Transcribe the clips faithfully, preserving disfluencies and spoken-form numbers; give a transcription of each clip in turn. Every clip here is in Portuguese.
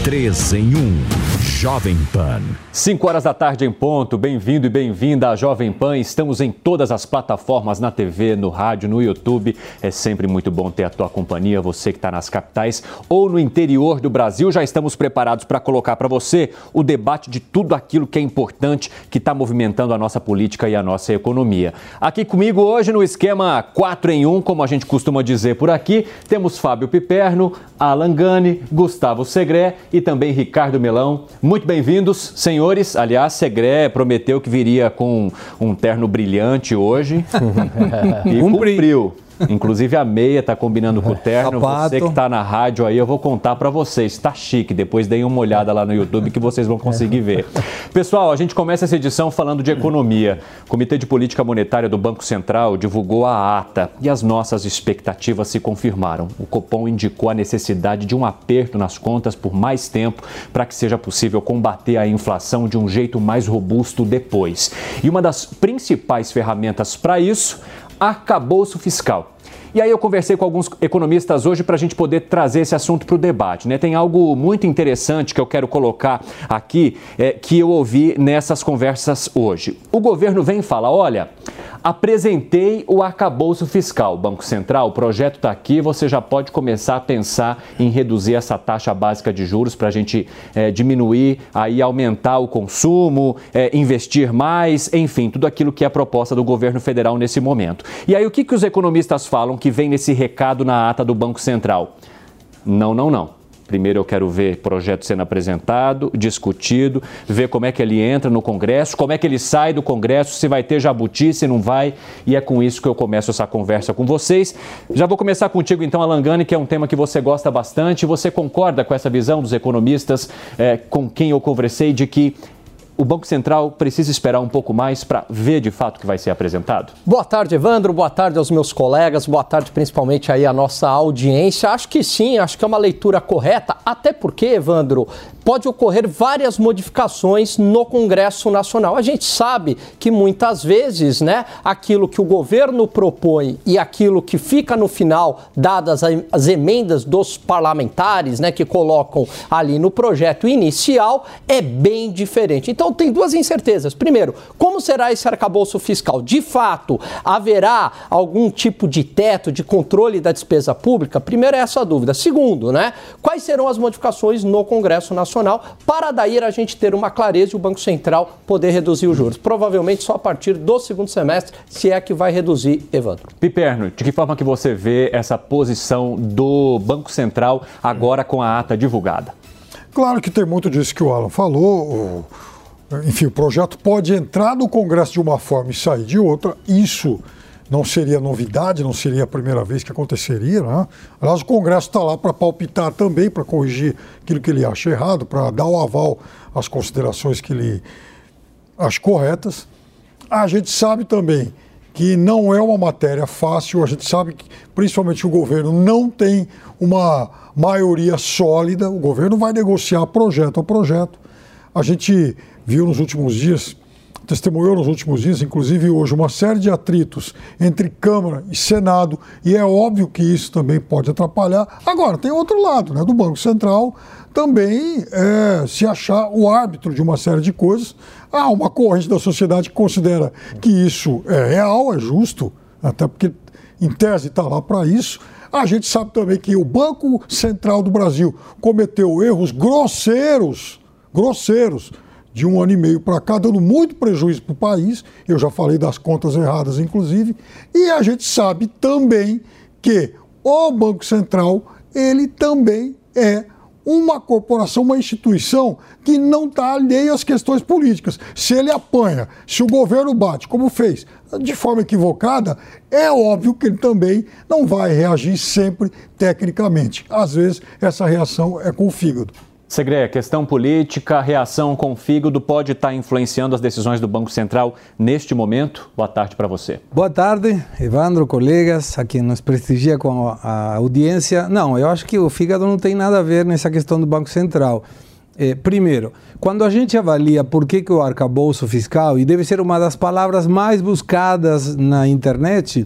Três em um. Jovem Pan. cinco horas da tarde em ponto. Bem-vindo e bem-vinda à Jovem Pan. Estamos em todas as plataformas, na T V, no rádio, no YouTube. É sempre muito bom ter a tua companhia, você que está nas capitais ou no interior do Brasil. Já estamos preparados para colocar para você o debate de tudo aquilo que é importante, que está movimentando a nossa política e a nossa economia. Aqui comigo hoje no esquema quatro em um, como a gente costuma dizer por aqui, temos Fábio Piperno, Alan Gani, Gustavo Segré e também Ricardo Melão. Muito bem-vindos, senhores. Aliás, Segré prometeu que viria com um terno brilhante hoje e cumpriu. Inclusive a meia está combinando com o terno. Sapato. Você que está na rádio aí, eu vou contar para vocês. Está chique. Depois deem uma olhada lá no YouTube que vocês vão conseguir ver. Pessoal, a gente começa essa edição falando de economia. O Comitê de Política Monetária do Banco Central divulgou a ata e as nossas expectativas se confirmaram. O Copom indicou a necessidade de um aperto nas contas por mais tempo para que seja possível combater a inflação de um jeito mais robusto depois. E uma das principais ferramentas para isso, arcabouço fiscal. E aí eu conversei com alguns economistas hoje para a gente poder trazer esse assunto para o debate, né? Tem algo muito interessante que eu quero colocar aqui, é, que eu ouvi nessas conversas hoje. O governo vem e fala, olha, apresentei o arcabouço fiscal, Banco Central, o projeto está aqui, você já pode começar a pensar em reduzir essa taxa básica de juros para a gente é, diminuir, aí aumentar o consumo, é, investir mais, enfim, tudo aquilo que é a proposta do governo federal nesse momento. E aí o que, que os economistas falam que vem nesse recado na ata do Banco Central? Não, não, não. Primeiro eu quero ver o projeto sendo apresentado, discutido, ver como é que ele entra no Congresso, como é que ele sai do Congresso, se vai ter jabuti, se não vai. E é com isso que eu começo essa conversa com vocês. Já vou começar contigo então, Alan Gani, que é um tema que você gosta bastante. Você concorda com essa visão dos economistas é, com quem eu conversei de que o Banco Central precisa esperar um pouco mais para ver de fato o que vai ser apresentado? Boa tarde, Evandro. Boa tarde aos meus colegas. Boa tarde principalmente aí à nossa audiência. Acho que sim, acho que é uma leitura correta, até porque, Evandro, pode ocorrer várias modificaças no Congresso Nacional. A gente sabe que muitas vezes, né, aquilo que o governo propõe e aquilo que fica no final, dadas as emendas dos parlamentares, né, que colocam ali no projeto inicial, é bem diferente. Então, tem duas incertezas. Primeiro, como será esse arcabouço fiscal? De fato, haverá algum tipo de teto, de controle da despesa pública? Primeiro é essa dúvida. Segundo, né, quais serão as modificações no Congresso Nacional para daí a gente ter uma clareza e o Banco Central poder reduzir os juros? Provavelmente só a partir do segundo semestre, se é que vai reduzir, Evandro. Piperno, de que forma que você vê essa posição do Banco Central agora com a ata divulgada? Claro que tem muito disso que o Alan falou. Enfim, o projeto pode entrar no Congresso de uma forma e sair de outra. Isso não seria novidade, não seria a primeira vez que aconteceria, né? Aliás, o Congresso está lá para palpitar também, para corrigir aquilo que ele acha errado, para dar o aval às considerações que ele acha corretas. A gente sabe também que não é uma matéria fácil, a gente sabe que principalmente o governo não tem uma maioria sólida, o governo vai negociar projeto a projeto. A gente viu nos últimos dias, testemunhou nos últimos dias, inclusive hoje, uma série de atritos entre Câmara e Senado, e é óbvio que isso também pode atrapalhar. Agora, tem outro lado, né, do Banco Central também é, se achar o árbitro de uma série de coisas. Há uma corrente da sociedade que considera que isso é real, é justo, até porque em tese está lá para isso. A gente sabe também que o Banco Central do Brasil cometeu erros grosseiros, grosseiros, de um ano e meio para cá, dando muito prejuízo para o país. Eu já falei das contas erradas, inclusive. E a gente sabe também que o Banco Central, ele também é uma corporação, uma instituição que não está alheia às questões políticas. Se ele apanha, se o governo bate, como fez, de forma equivocada, é óbvio que ele também não vai reagir sempre tecnicamente. Às vezes, essa reação é com o fígado. Segré, questão política, reação com o fígado pode estar influenciando as decisões do Banco Central neste momento? Boa tarde para você. Boa tarde, Evandro, colegas, a quem nos prestigia com a audiência. Não, eu acho que o fígado não tem nada a ver nessa questão do Banco Central. É, primeiro, quando a gente avalia por que, que o arcabouço fiscal, e deve ser uma das palavras mais buscadas na internet,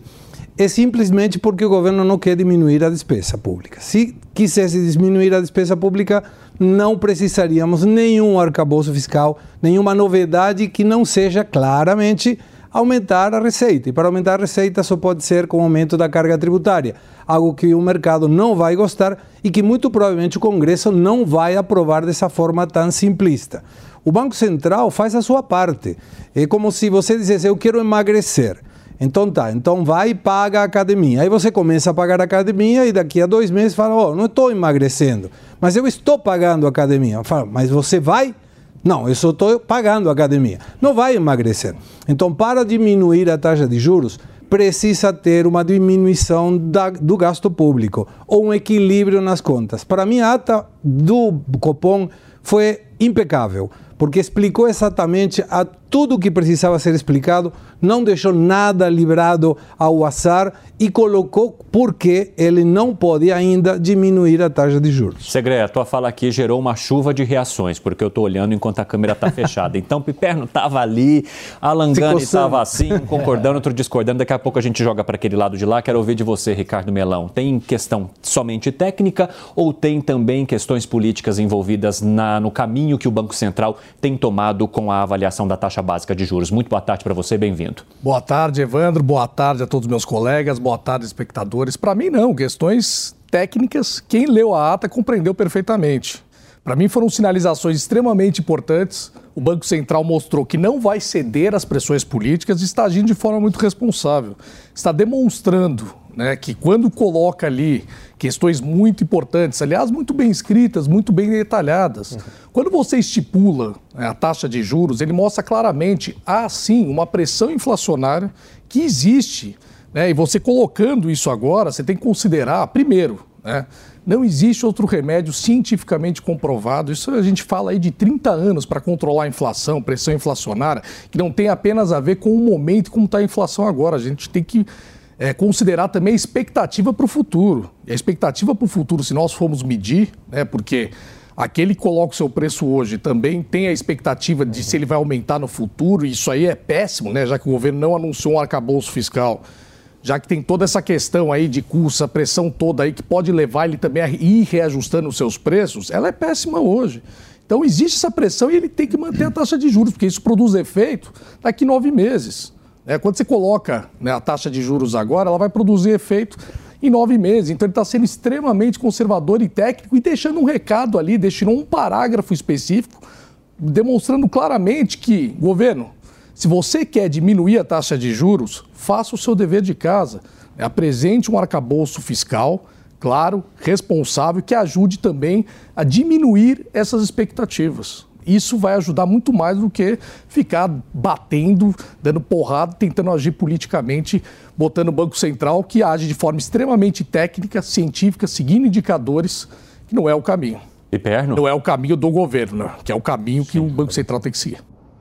é simplesmente porque o governo não quer diminuir a despesa pública. Se quisesse diminuir a despesa pública, não precisaríamos nenhum arcabouço fiscal, nenhuma novidade que não seja claramente aumentar a receita. E para aumentar a receita só pode ser com o aumento da carga tributária, algo que o mercado não vai gostar e que muito provavelmente o Congresso não vai aprovar dessa forma tão simplista. O Banco Central faz a sua parte. É como se você dissesse, eu quero emagrecer. Então tá, então vai e paga a academia. Aí você começa a pagar a academia e daqui a dois meses fala, ó, oh, não estou emagrecendo, mas eu estou pagando a academia. Fala, mas você vai? Não, eu só estou pagando a academia. Não vai emagrecer. Então, para diminuir a taxa de juros, precisa ter uma diminuição da, do gasto público ou um equilíbrio nas contas. Para mim, a ata do Copom foi impecável, porque explicou exatamente a tudo o que precisava ser explicado, não deixou nada livrado ao azar e colocou por que ele não pode ainda diminuir a taxa de juros. Segredo, a tua fala aqui gerou uma chuva de reações, porque eu estou olhando enquanto a câmera está fechada. Então, Piperno estava ali, Alan Gani estava assim, concordando, outro discordando. Daqui a pouco a gente joga para aquele lado de lá. Quero ouvir de você, Ricardo Melão. Tem questão somente técnica ou tem também questões políticas envolvidas na, no caminho que o Banco Central tem tomado com a avaliação da taxa básica de juros? Muito boa tarde para você, bem-vindo. Boa tarde, Evandro. Boa tarde a todos os meus colegas. Boa tarde, espectadores. Para mim, não. Questões técnicas, quem leu a ata compreendeu perfeitamente. Para mim, foram sinalizações extremamente importantes. O Banco Central mostrou que não vai ceder às pressões políticas e está agindo de forma muito responsável. Está demonstrando, né, que quando coloca ali questões muito importantes, aliás, muito bem escritas, muito bem detalhadas, uhum. Quando você estipula, né, a taxa de juros, ele mostra claramente, há sim uma pressão inflacionária que existe, né, e você colocando isso agora, você tem que considerar, primeiro, né, não existe outro remédio cientificamente comprovado, isso a gente fala aí de trinta anos para controlar a inflação, pressão inflacionária, que não tem apenas a ver com o momento e como está a inflação agora, a gente tem que É, considerar também a expectativa para o futuro. E a expectativa para o futuro, se nós formos medir, né, porque aquele que coloca o seu preço hoje também tem a expectativa de se ele vai aumentar no futuro, e isso aí é péssimo, né, já que o governo não anunciou um arcabouço fiscal, já que tem toda essa questão aí de custo, a pressão toda aí que pode levar ele também a ir reajustando os seus preços, ela é péssima hoje. Então existe essa pressão e ele tem que manter a taxa de juros, porque isso produz efeito daqui nove meses. É, quando você coloca, né, a taxa de juros agora, ela vai produzir efeito em nove meses. Então ele está sendo extremamente conservador e técnico e deixando um recado ali, deixando um parágrafo específico, demonstrando claramente que, governo, se você quer diminuir a taxa de juros, faça o seu dever de casa. Né, apresente um arcabouço fiscal, claro, responsável, que ajude também a diminuir essas expectativas. Isso vai ajudar muito mais do que ficar batendo, dando porrada, tentando agir politicamente, botando o Banco Central, que age de forma extremamente técnica, científica, seguindo indicadores, que não é o caminho. Piperno? Não é o caminho do governo, né? Que é o caminho que Sim. o Banco Central tem que seguir.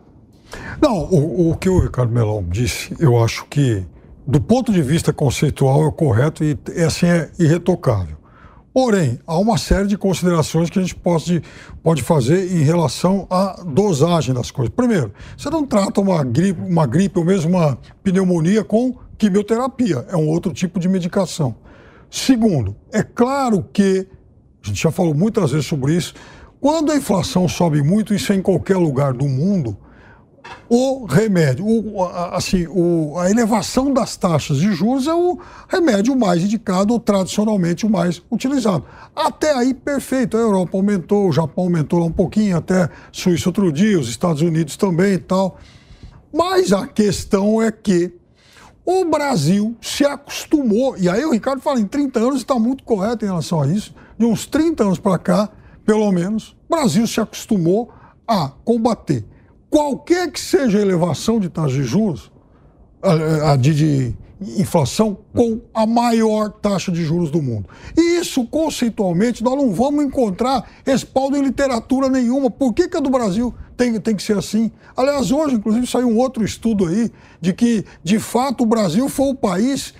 Não, o, o que o Ricardo Melão disse, eu acho que, do ponto de vista conceitual, é o correto e, assim, é irretocável. Porém, há uma série de considerações que a gente pode, pode fazer em relação à dosagem das coisas. Primeiro, você não trata uma gripe, uma gripe ou mesmo uma pneumonia com quimioterapia, é um outro tipo de medicação. Segundo, é claro que, a gente já falou muitas vezes sobre isso, quando a inflação sobe muito, isso é em qualquer lugar do mundo, o remédio, o, assim, o, a elevação das taxas de juros é o remédio mais indicado ou tradicionalmente o mais utilizado. Até aí, perfeito. A Europa aumentou, o Japão aumentou lá um pouquinho, até a Suíça outro dia, os Estados Unidos também e tal. Mas a questão é que o Brasil se acostumou, e aí o Ricardo fala, em trinta anos está muito correto em relação a isso, de uns trinta anos para cá, pelo menos, o Brasil se acostumou a combater qualquer que seja a elevação de taxa de juros, a, a de, de inflação, com a maior taxa de juros do mundo. E isso, conceitualmente, nós não vamos encontrar respaldo em literatura nenhuma. Por que que a do Brasil tem, tem que ser assim? Aliás, hoje, inclusive, saiu um outro estudo aí de que, de fato, o Brasil foi o país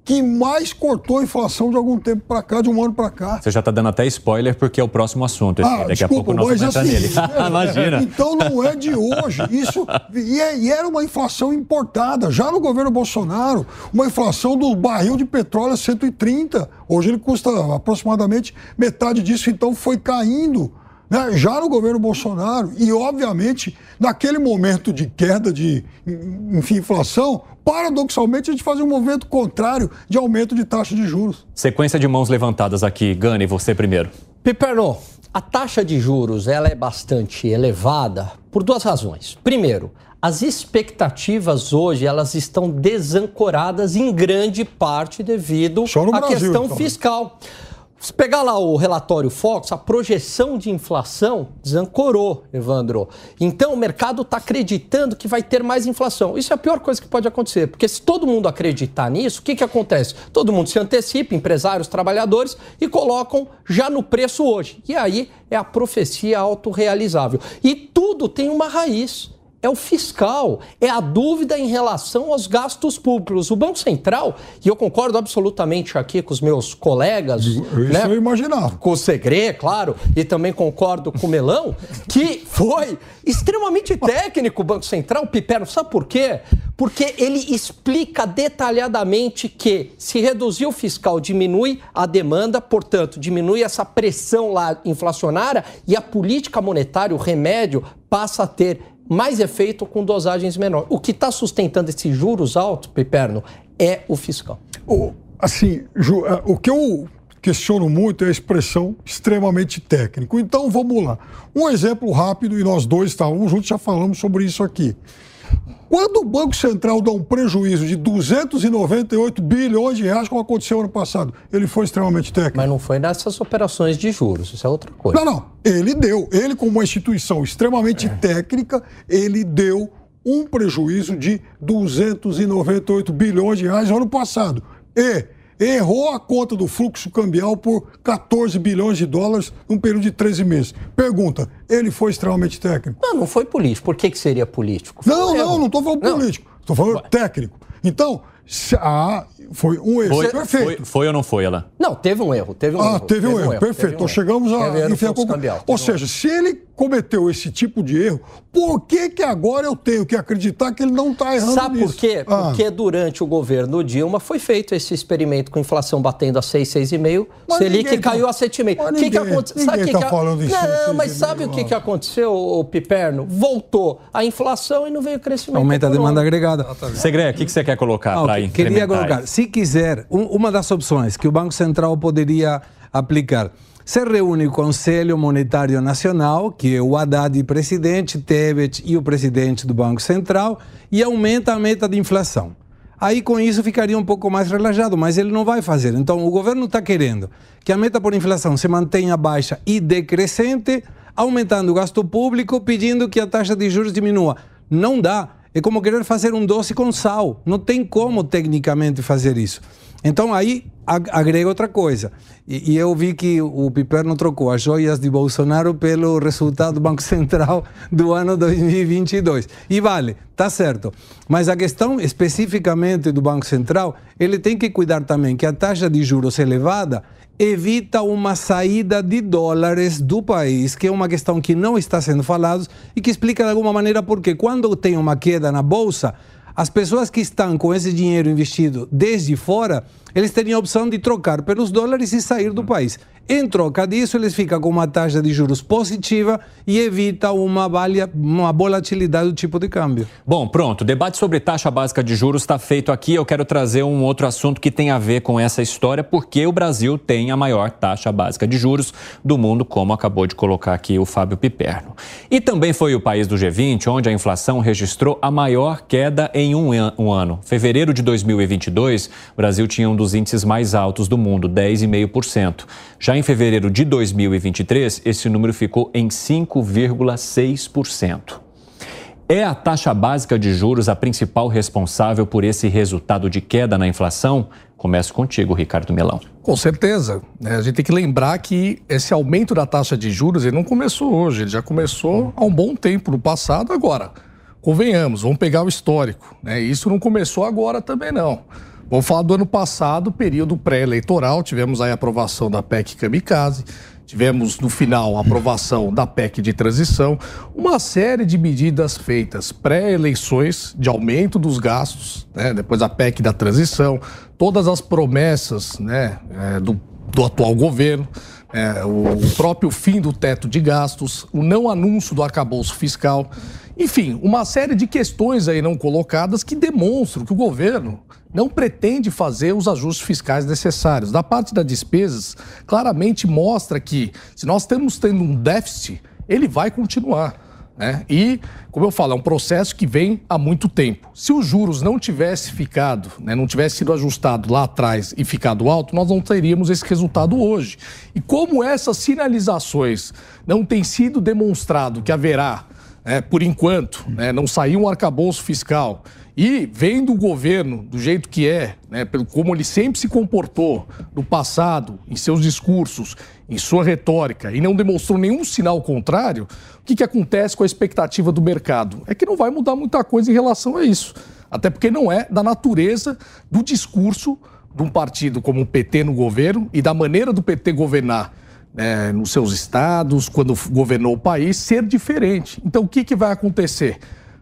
que mais cortou a inflação de algum tempo para cá, de um ano para cá. Você já está dando até spoiler porque é o próximo assunto. Ah, Daqui desculpa, a pouco nós vamos entrar assim, nele. É, Imagina. Então não é de hoje. Isso, e, é, e era uma inflação importada. Já no governo Bolsonaro, uma inflação do barril de petróleo a cento e trinta. Hoje ele custa aproximadamente metade disso, então foi caindo. Né? Já no governo Bolsonaro, e obviamente, naquele momento de queda de enfim, inflação, paradoxalmente a gente fazia um movimento contrário de aumento de taxa de juros. Sequência de mãos levantadas aqui. Gani, você primeiro. Piperno, a taxa de juros ela é bastante elevada por duas razões. Primeiro, as expectativas hoje elas estão desancoradas em grande parte devido à Brasil, questão então. fiscal. Se pegar lá o relatório Fox, a projeção de inflação desancorou, Evandro. Então o mercado está acreditando que vai ter mais inflação. Isso é a pior coisa que pode acontecer, porque se todo mundo acreditar nisso, o que, que acontece? Todo mundo se antecipa, empresários, trabalhadores, e colocam já no preço hoje. E aí é a profecia autorrealizável. E tudo tem uma raiz. É o fiscal, é a dúvida em relação aos gastos públicos. O Banco Central, e eu concordo absolutamente aqui com os meus colegas... Isso né, eu imaginava. Com o Segre, claro, e também concordo com o Melão, que foi extremamente técnico o Banco Central, Piperno. Sabe por quê? Porque ele explica detalhadamente que se reduzir o fiscal diminui a demanda, portanto, diminui essa pressão lá inflacionária e a política monetária, o remédio, passa a ter mais efeito com dosagens menores. O que está sustentando esses juros altos, Piperno, é o fiscal. O, assim, Ju, o que eu questiono muito é a expressão extremamente técnico. Então, vamos lá. Um exemplo rápido, e nós dois estávamos juntos, já falamos sobre isso aqui. Quando o Banco Central dá um prejuízo de duzentos e noventa e oito bilhões de reais, como aconteceu ano passado, ele foi extremamente técnico. Mas não foi nessas operações de juros, isso é outra coisa. Não, não. Ele deu. Ele, como uma instituição extremamente técnica, ele deu um prejuízo de duzentos e noventa e oito bilhões de reais no ano passado. E errou a conta do fluxo cambial por quatorze bilhões de dólares num período de treze meses. Pergunta, ele foi extremamente técnico? Não, não foi político. Por que, que seria político? Foi não, um não, não estou falando não. político. Estou falando Ué. técnico. Então, se, ah, foi um erro. Foi, perfeito. Foi, foi ou não foi, ela? Não, teve um erro. Teve um ah, erro. teve um teve erro. Um perfeito. Um então erro. Chegamos a... Enfim, a cambial, ou seja, um se ele cometeu esse tipo de erro, por que que agora eu tenho que acreditar que ele não está errando Sabe nisso? por quê? Ah. Porque durante o governo Dilma foi feito esse experimento com inflação batendo a seis, seis vírgula cinco, Selic tá... caiu a sete vírgula cinco. O que que aconteceu? Sabe ninguém está que... falando isso. Não, mas sabe o que que aconteceu, o Piperno? Voltou a inflação e não veio crescimento. Aumenta a demanda agregada. Segre, o que que você quer colocar ah, para okay. Queria colocar, se quiser, um, uma das opções que o Banco Central poderia aplicar, se reúne o Conselho Monetário Nacional, que é o Haddad presidente, Tebet e o presidente do Banco Central, e aumenta a meta de inflação. Aí com isso ficaria um pouco mais relaxado, mas ele não vai fazer. Então o governo está querendo que a meta por inflação se mantenha baixa e decrescente, aumentando o gasto público, pedindo que a taxa de juros diminua. Não dá. É como querer fazer um doce com sal. Não tem como tecnicamente fazer isso. Então aí agrega outra coisa. E, e eu vi que o Piperno trocou as joias de Bolsonaro pelo resultado do Banco Central do ano dois mil e vinte e dois. E vale, tá certo. Mas a questão especificamente do Banco Central, ele tem que cuidar também que a taxa de juros elevada evita uma saída de dólares do país, que é uma questão que não está sendo falada e que explica de alguma maneira porque quando tem uma queda na Bolsa, as pessoas que estão com esse dinheiro investido desde fora, eles teriam a opção de trocar pelos dólares e sair do país. Em troca disso, eles ficam com uma taxa de juros positiva e evita uma, valia, uma volatilidade do tipo de câmbio. Bom, pronto. O debate sobre taxa básica de juros está feito aqui. Eu quero trazer um outro assunto que tem a ver com essa história, porque o Brasil tem a maior taxa básica de juros do mundo, como acabou de colocar aqui o Fábio Piperno. E também foi o país do G vinte onde a inflação registrou a maior queda em um, an- um ano. Fevereiro de dois mil e vinte e dois, o Brasil tinha um dos índices mais altos do mundo, dez vírgula cinco por cento. Já em fevereiro de dois mil e vinte e três, esse número ficou em cinco vírgula seis por cento. É a taxa básica de juros a principal responsável por esse resultado de queda na inflação? Começo contigo, Ricardo Melão. Com certeza. A gente tem que lembrar que esse aumento da taxa de juros ele não começou hoje, ele já começou há um bom tempo no passado. Agora, convenhamos, vamos pegar o histórico, né? Isso não começou agora também não. Vamos falar do ano passado, período pré-eleitoral, tivemos aí a aprovação da P E C Kamikaze, tivemos no final a aprovação da P E C de transição, uma série de medidas feitas pré-eleições de aumento dos gastos, né? Depois a P E C da transição, todas as promessas, né, é, do, do atual governo, é, o próprio fim do teto de gastos, o não anúncio do arcabouço fiscal, enfim, uma série de questões aí não colocadas que demonstram que o governo não pretende fazer os ajustes fiscais necessários. Da parte das despesas, claramente mostra que, se nós estamos tendo um déficit, ele vai continuar, né? E, como eu falo, é um processo que vem há muito tempo. Se os juros não tivesse ficado, né, não tivesse sido ajustado lá atrás e ficado alto, nós não teríamos esse resultado hoje. E como essas sinalizações não têm sido demonstrado que haverá, é, por enquanto, né, não saiu um arcabouço fiscal, e vendo o governo do jeito que é, né, pelo como ele sempre se comportou no passado, em seus discursos, em sua retórica, e não demonstrou nenhum sinal contrário, o que, que acontece com a expectativa do mercado? É que não vai mudar muita coisa em relação a isso. Até porque não é da natureza do discurso de um partido como o P T no governo e da maneira do P T governar, né, nos seus estados, quando governou o país, ser diferente. Então, o que, que vai acontecer?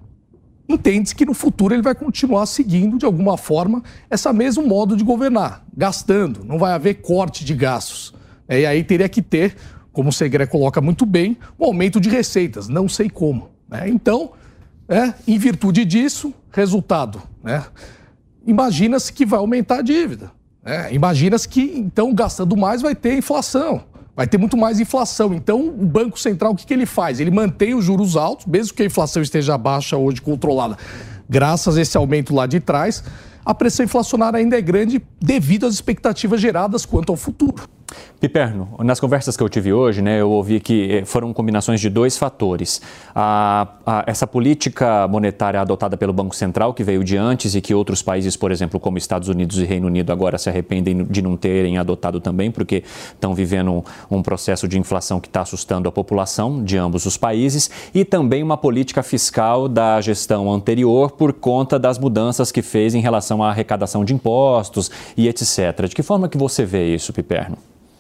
Entende-se que no futuro ele vai continuar seguindo, de alguma forma, esse mesmo modo de governar, gastando, não vai haver corte de gastos. E aí teria que ter, como o Segré coloca muito bem, um aumento de receitas, não sei como. Né? Então, é, em virtude disso, resultado, né? Imagina-se que vai aumentar a dívida. Né? Imagina-se que, então, gastando mais vai ter inflação. Vai ter muito mais inflação. Então, o Banco Central, o que, que ele faz? Ele mantém os juros altos, mesmo que a inflação esteja baixa hoje, controlada, graças a esse aumento lá de trás, a pressão inflacionária ainda é grande devido às expectativas geradas quanto ao futuro. Piperno, nas conversas que eu tive hoje, né, eu ouvi que foram combinações de dois fatores. A, a, essa política monetária adotada pelo Banco Central, que veio de antes e que outros países, por exemplo, como Estados Unidos e Reino Unido, agora se arrependem de não terem adotado também, porque estão vivendo um, um processo de inflação que está assustando a população de ambos os países, e também uma política fiscal da gestão anterior por conta das mudanças que fez em relação à arrecadação de impostos e etcétera. De que forma que você vê isso, Piperno?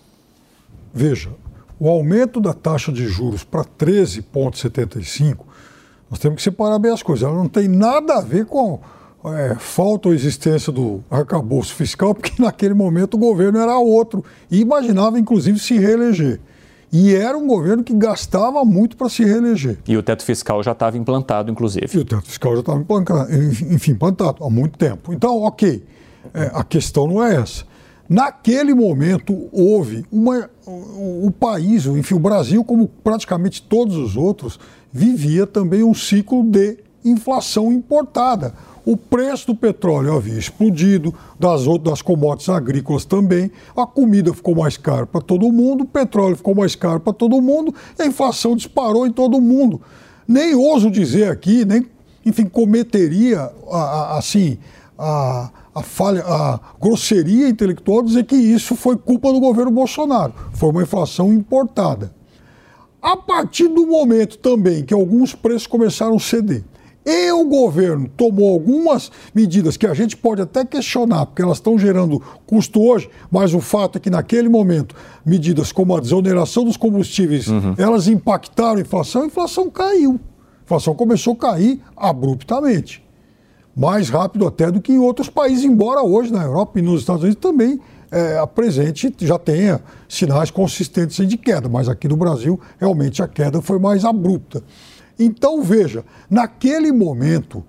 Veja, o aumento da taxa de juros para treze vírgula setenta e cinco, nós temos que separar bem as coisas. Ela não tem nada a ver com é, falta ou existência do arcabouço fiscal, porque naquele momento o governo era outro e imaginava, inclusive, se reeleger. E era um governo que gastava muito para se reeleger. E o teto fiscal já estava implantado, inclusive. E o teto fiscal já estava implantado, enfim, implantado há muito tempo. Então, ok, é, a questão não é essa. Naquele momento, houve uma... O, o país, enfim, o Brasil, como praticamente todos os outros, vivia também um ciclo de inflação importada. O preço do petróleo havia explodido, das outras das commodities agrícolas também, a comida ficou mais cara para todo mundo, o petróleo ficou mais caro para todo mundo, e a inflação disparou em todo mundo. Nem ouso dizer aqui, nem, enfim, cometeria, a, a, assim, a... a falha, a grosseria intelectual dizer que isso foi culpa do governo Bolsonaro. Foi uma inflação importada. A partir do momento também que alguns preços começaram a ceder e o governo tomou algumas medidas que a gente pode até questionar, porque elas estão gerando custo hoje, mas o fato é que naquele momento, medidas como a desoneração dos combustíveis, uhum. elas impactaram a inflação, a inflação caiu. A inflação começou a cair abruptamente. Mais rápido até do que em outros países, embora hoje na Europa e nos Estados Unidos também é, apresente, já tenha sinais consistentes de queda, mas aqui no Brasil realmente a queda foi mais abrupta. Então veja, naquele momento,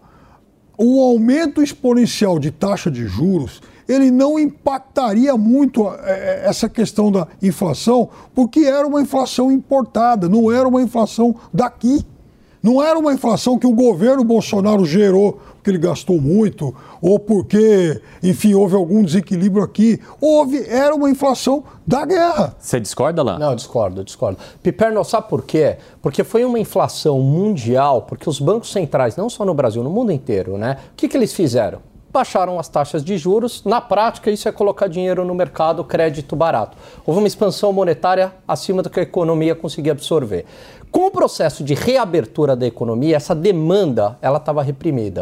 o aumento exponencial de taxa de juros, ele não impactaria muito é, essa questão da inflação, porque era uma inflação importada, não era uma inflação daqui. Não era uma inflação que o governo Bolsonaro gerou porque ele gastou muito, ou porque, enfim, houve algum desequilíbrio aqui. Houve, era uma inflação da guerra. Você discorda, Lá? Não, eu discordo, eu discordo. Piperno, sabe por quê? Porque foi uma inflação mundial, porque os bancos centrais, não só no Brasil, no mundo inteiro, né? O que, que eles fizeram? Baixaram as taxas de juros. Na prática, isso é colocar dinheiro no mercado, crédito barato. Houve uma expansão monetária acima do que a economia conseguia absorver. Com o processo de reabertura da economia, essa demanda ela estava reprimida.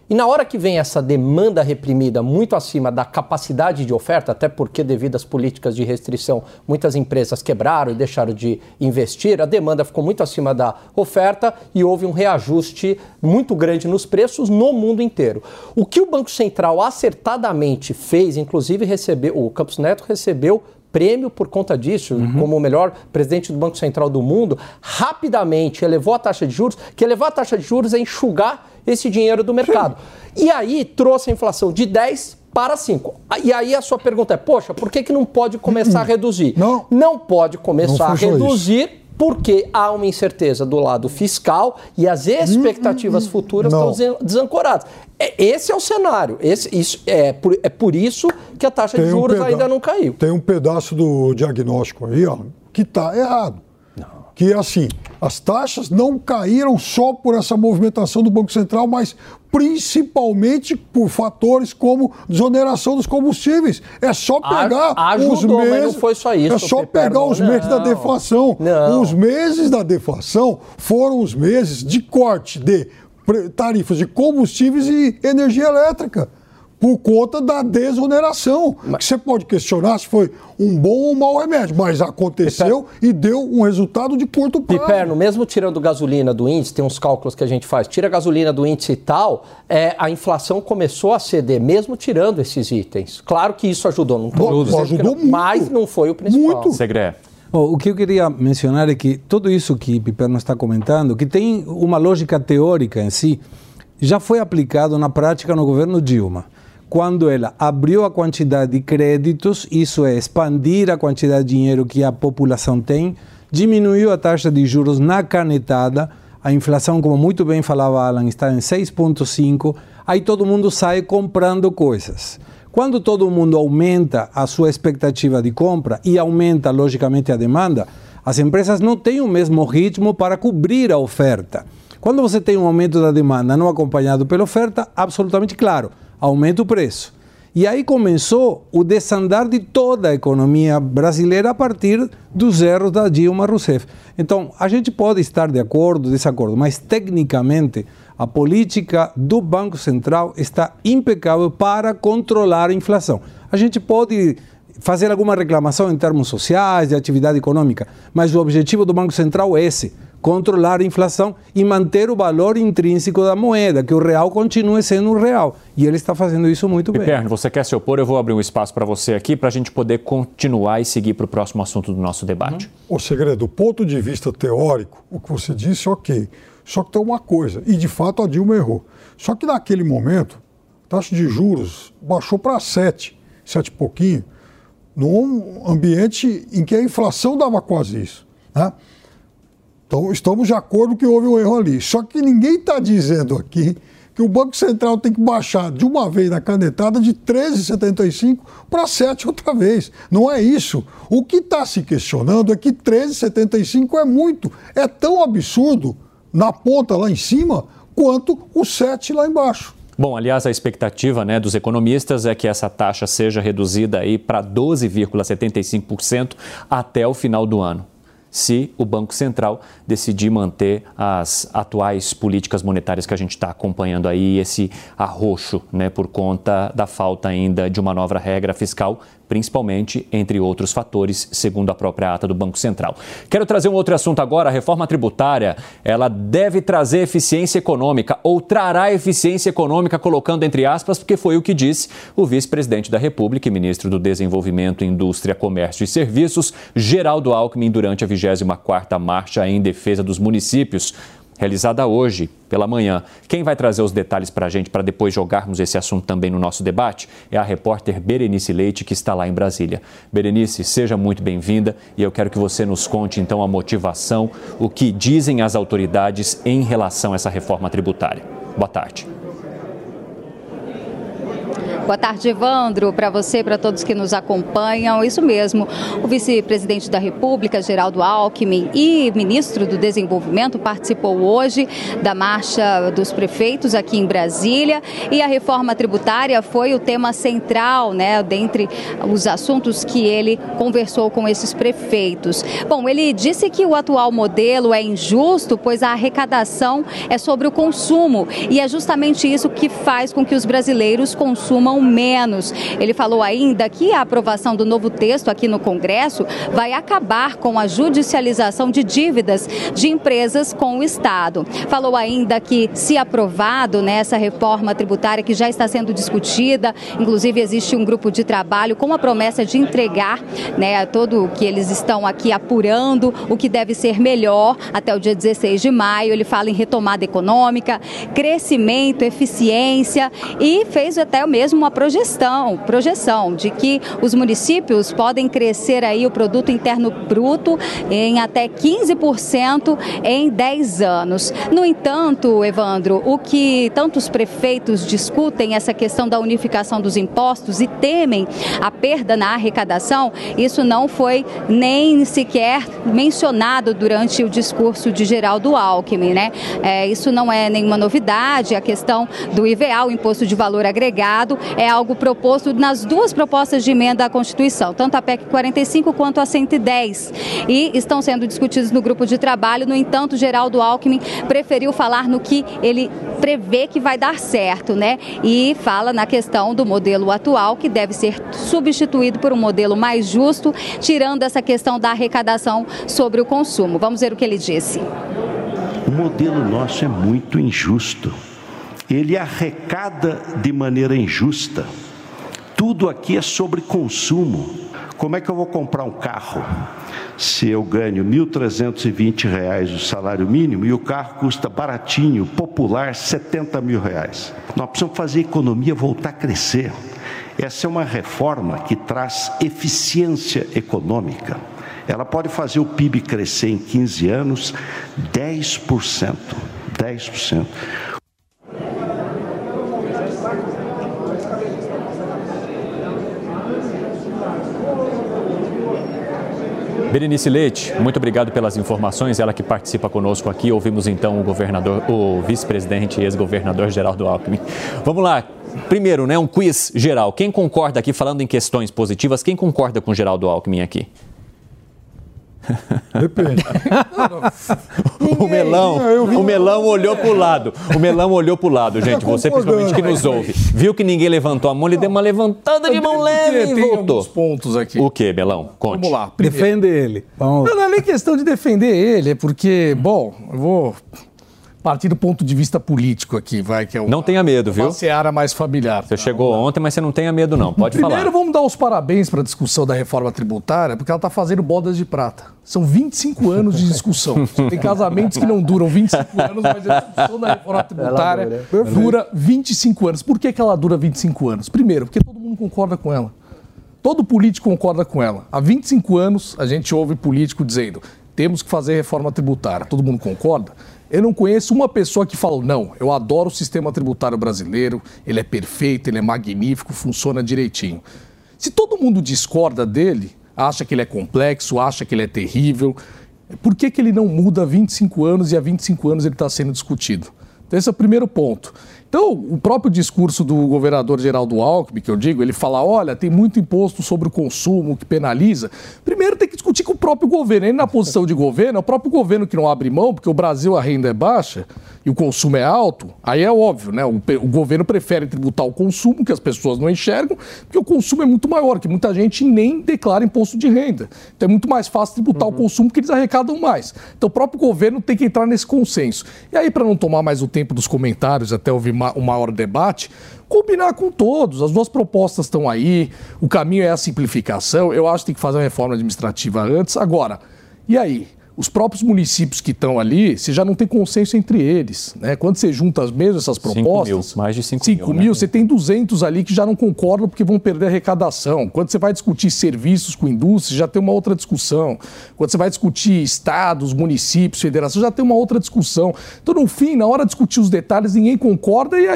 E na hora que vem essa demanda reprimida muito acima da capacidade de oferta, até porque devido às políticas de restrição, muitas empresas quebraram e deixaram de investir, a demanda ficou muito acima da oferta e houve um reajuste muito grande nos preços no mundo inteiro. O que o Banco Central acertadamente fez, inclusive recebeu, o Campos Neto recebeu prêmio por conta disso, uhum. como o melhor presidente do Banco Central do mundo, rapidamente elevou a taxa de juros, que elevar a taxa de juros é enxugar esse dinheiro do mercado. Sim. E aí trouxe a inflação de dez para cinco. E aí a sua pergunta é, poxa, por que, que não pode começar a reduzir? Não, não pode começar não a reduzir isso. Porque há uma incerteza do lado fiscal e as expectativas hum, futuras não. estão desancoradas. Esse é o cenário. Esse, isso, é, por, é por isso que a taxa tem de juros um peda- ainda não caiu. Tem um pedaço do diagnóstico aí, ó, que está errado. Não. Que é assim, as taxas não caíram só por essa movimentação do Banco Central, mas principalmente por fatores como desoneração dos combustíveis. É só pegar a, ajudou, os meses... mas não foi só isso. É só pegar os não. meses da deflação. Não. Os meses da deflação foram os meses de corte de tarifas de combustíveis e energia elétrica, por conta da desoneração. Mas... Você pode questionar se foi um bom ou um mau remédio, mas aconteceu Piper... e deu um resultado de curto prazo. Piperno, mesmo tirando gasolina do índice, tem uns cálculos que a gente faz, tira a gasolina do índice e tal, é, a inflação começou a ceder, mesmo tirando esses itens. Claro que isso ajudou, não estou dizendo ajudou que não, muito, mas não foi o principal. Muito. Segre. Oh, o que eu queria mencionar é que tudo isso que Piperno está comentando, que tem uma lógica teórica em si, já foi aplicado na prática no governo Dilma. Quando ela abriu a quantidade de créditos, isso é expandir a quantidade de dinheiro que a população tem, diminuiu a taxa de juros na canetada, a inflação, como muito bem falava Alan, está em seis vírgula cinco, aí todo mundo sai comprando coisas. Quando todo mundo aumenta a sua expectativa de compra e aumenta, logicamente, a demanda, as empresas não têm o mesmo ritmo para cobrir a oferta. Quando você tem um aumento da demanda não acompanhado pela oferta, absolutamente claro, aumenta o preço. E aí começou o desandar de toda a economia brasileira a partir dos erros da Dilma Rousseff. Então, a gente pode estar de acordo, desacordo, mas tecnicamente a política do Banco Central está impecável para controlar a inflação. A gente pode fazer alguma reclamação em termos sociais, de atividade econômica, mas o objetivo do Banco Central é esse: controlar a inflação e manter o valor intrínseco da moeda, que o real continue sendo um real. E ele está fazendo isso muito bem. Piperno, você quer se opor? Eu vou abrir um espaço para você aqui, para a gente poder continuar e seguir para o próximo assunto do nosso debate. O segredo, do ponto de vista teórico, o que você disse, ok. Só que tem uma coisa, e de fato a Dilma errou. Só que naquele momento, a taxa de juros baixou para sete, sete e pouquinho, num ambiente em que a inflação dava quase isso, né? Então, estamos de acordo que houve um erro ali. Só que ninguém está dizendo aqui que o Banco Central tem que baixar de uma vez na canetada de treze vírgula setenta e cinco para sete outra vez. Não é isso. O que está se questionando é que treze vírgula setenta e cinco é muito. É tão absurdo na ponta lá em cima quanto o sete lá embaixo. Bom, aliás, a expectativa, né, dos economistas é que essa taxa seja reduzida aí para doze vírgula setenta e cinco por cento até o final do ano, se o Banco Central decidir manter as atuais políticas monetárias que a gente está acompanhando aí, esse arroxo, né, por conta da falta ainda de uma nova regra fiscal, principalmente, entre outros fatores, segundo a própria ata do Banco Central. Quero trazer um outro assunto agora. A reforma tributária, ela deve trazer eficiência econômica, ou trará eficiência econômica, colocando entre aspas, porque foi o que disse o vice-presidente da República e ministro do Desenvolvimento, Indústria, Comércio e Serviços, Geraldo Alckmin, durante a vigésima quarta Marcha em Defesa dos Municípios, realizada hoje, pela manhã. Quem vai trazer os detalhes para a gente, para depois jogarmos esse assunto também no nosso debate, é a repórter Berenice Leite, que está lá em Brasília. Berenice, seja muito bem-vinda e eu quero que você nos conte, então, a motivação, o que dizem as autoridades em relação a essa reforma tributária. Boa tarde. Boa tarde, Evandro, para você, para todos que nos acompanham. Isso mesmo, o vice-presidente da República, Geraldo Alckmin, e ministro do Desenvolvimento participou hoje da marcha dos prefeitos aqui em Brasília, e a reforma tributária foi o tema central, né, dentre os assuntos que ele conversou com esses prefeitos. Bom, ele disse que o atual modelo é injusto, pois a arrecadação é sobre o consumo, e é justamente isso que faz com que os brasileiros consumam menos. Ele falou ainda que a aprovação do novo texto aqui no Congresso vai acabar com a judicialização de dívidas de empresas com o Estado. Falou ainda que, se aprovado nessa reforma tributária que já está sendo discutida, inclusive existe um grupo de trabalho com a promessa de entregar, né, todo o que eles estão aqui apurando, o que deve ser melhor até o dia dezesseis de maio. Ele fala em retomada econômica, crescimento, eficiência, e fez até mesmo uma projeção, projeção de que os municípios podem crescer aí o produto interno bruto em até quinze por cento em dez anos. No entanto, Evandro, o que tantos prefeitos discutem, essa questão da unificação dos impostos e temem a perda na arrecadação, isso não foi nem sequer mencionado durante o discurso de Geraldo Alckmin, né? É, isso não é nenhuma novidade. A questão do I V A, o Imposto de Valor Agregado, é algo proposto nas duas propostas de emenda à Constituição, tanto a P E C quarenta e cinco quanto a cento e dez, e estão sendo discutidos no grupo de trabalho. No entanto, Geraldo Alckmin preferiu falar no que ele prevê que vai dar certo, né? E fala na questão do modelo atual, que deve ser substituído por um modelo mais justo, tirando essa questão da arrecadação sobre o consumo. Vamos ver o que ele disse. O modelo nosso é muito injusto. Ele arrecada de maneira injusta. Tudo aqui é sobre consumo. Como é que eu vou comprar um carro se eu ganho mil trezentos e vinte reais o salário mínimo e o carro custa baratinho, popular, setenta mil reais? Nós precisamos fazer a economia voltar a crescer. Essa é uma reforma que traz eficiência econômica. Ela pode fazer o P I B crescer em quinze anos dez por cento. dez por cento. Berenice Leite, muito obrigado pelas informações, ela que participa conosco aqui. Ouvimos então o governador, o vice-presidente e ex-governador Geraldo Alckmin. Vamos lá, primeiro, né, um quiz geral. Quem concorda aqui, falando em questões positivas, quem concorda com Geraldo Alckmin aqui? Depende. O Melão, o Melão olhou para o lado. O Melão olhou para o lado, gente. Você, principalmente, que nos ouve. Viu que ninguém levantou a mão, ele deu uma levantada de mão leve e tem voltou. Alguns pontos aqui. O que, Melão? Conte. Vamos lá. Primeiro. Defende ele. Vamos. Não, não é nem questão de defender ele, é porque, bom, eu vou partir do ponto de vista político aqui, vai, que é o, não tenha medo, viu? Uma seara mais familiar. Você tá, chegou ontem, mas você não tenha medo, não. Pode Primeiro, falar. Primeiro, vamos dar os parabéns para a discussão da reforma tributária, porque ela está fazendo bodas de prata. São vinte e cinco anos de discussão. Tem casamentos que não duram vinte e cinco anos, mas a discussão da reforma tributária dura vinte e cinco anos. Por que que ela dura vinte e cinco anos? Primeiro, porque todo mundo concorda com ela. Todo político concorda com ela. Há vinte e cinco anos, a gente ouve político dizendo: temos que fazer reforma tributária. Todo mundo concorda? Eu não conheço uma pessoa que fala: não, eu adoro o sistema tributário brasileiro, ele é perfeito, ele é magnífico, funciona direitinho. Se todo mundo discorda dele, acha que ele é complexo, acha que ele é terrível, por que que ele não muda há vinte e cinco anos e há vinte e cinco anos ele está sendo discutido? Então esse é o primeiro ponto. Então, o próprio discurso do governador Geraldo Alckmin, que eu digo, ele fala: olha, tem muito imposto sobre o consumo que penaliza. Primeiro tem que discutir com o próprio governo. Ele, na posição de governo, é o próprio governo que não abre mão, porque o Brasil, a renda é baixa e o consumo é alto. Aí é óbvio, né? O, o governo prefere tributar o consumo, que as pessoas não enxergam, porque o consumo é muito maior, que muita gente nem declara imposto de renda. Então é muito mais fácil tributar uhum. o consumo, que eles arrecadam mais. Então o próprio governo tem que entrar nesse consenso. E aí, para não tomar mais o tempo dos comentários, até ouvir o maior debate, combinar com todos. As duas propostas estão aí, o caminho é a simplificação. Eu acho que tem que fazer uma reforma administrativa antes. Agora, e aí? Os próprios municípios que estão ali, você já não tem consenso entre eles, né? Quando você junta as mesmas essas propostas... cinco mil, mais de cinco mil, mil, né? Você tem duzentos ali que já não concordam porque vão perder arrecadação. Quando você vai discutir serviços com indústria, já tem uma outra discussão. Quando você vai discutir estados, municípios, federação, já tem uma outra discussão. Então, no fim, na hora de discutir os detalhes, ninguém concorda e aí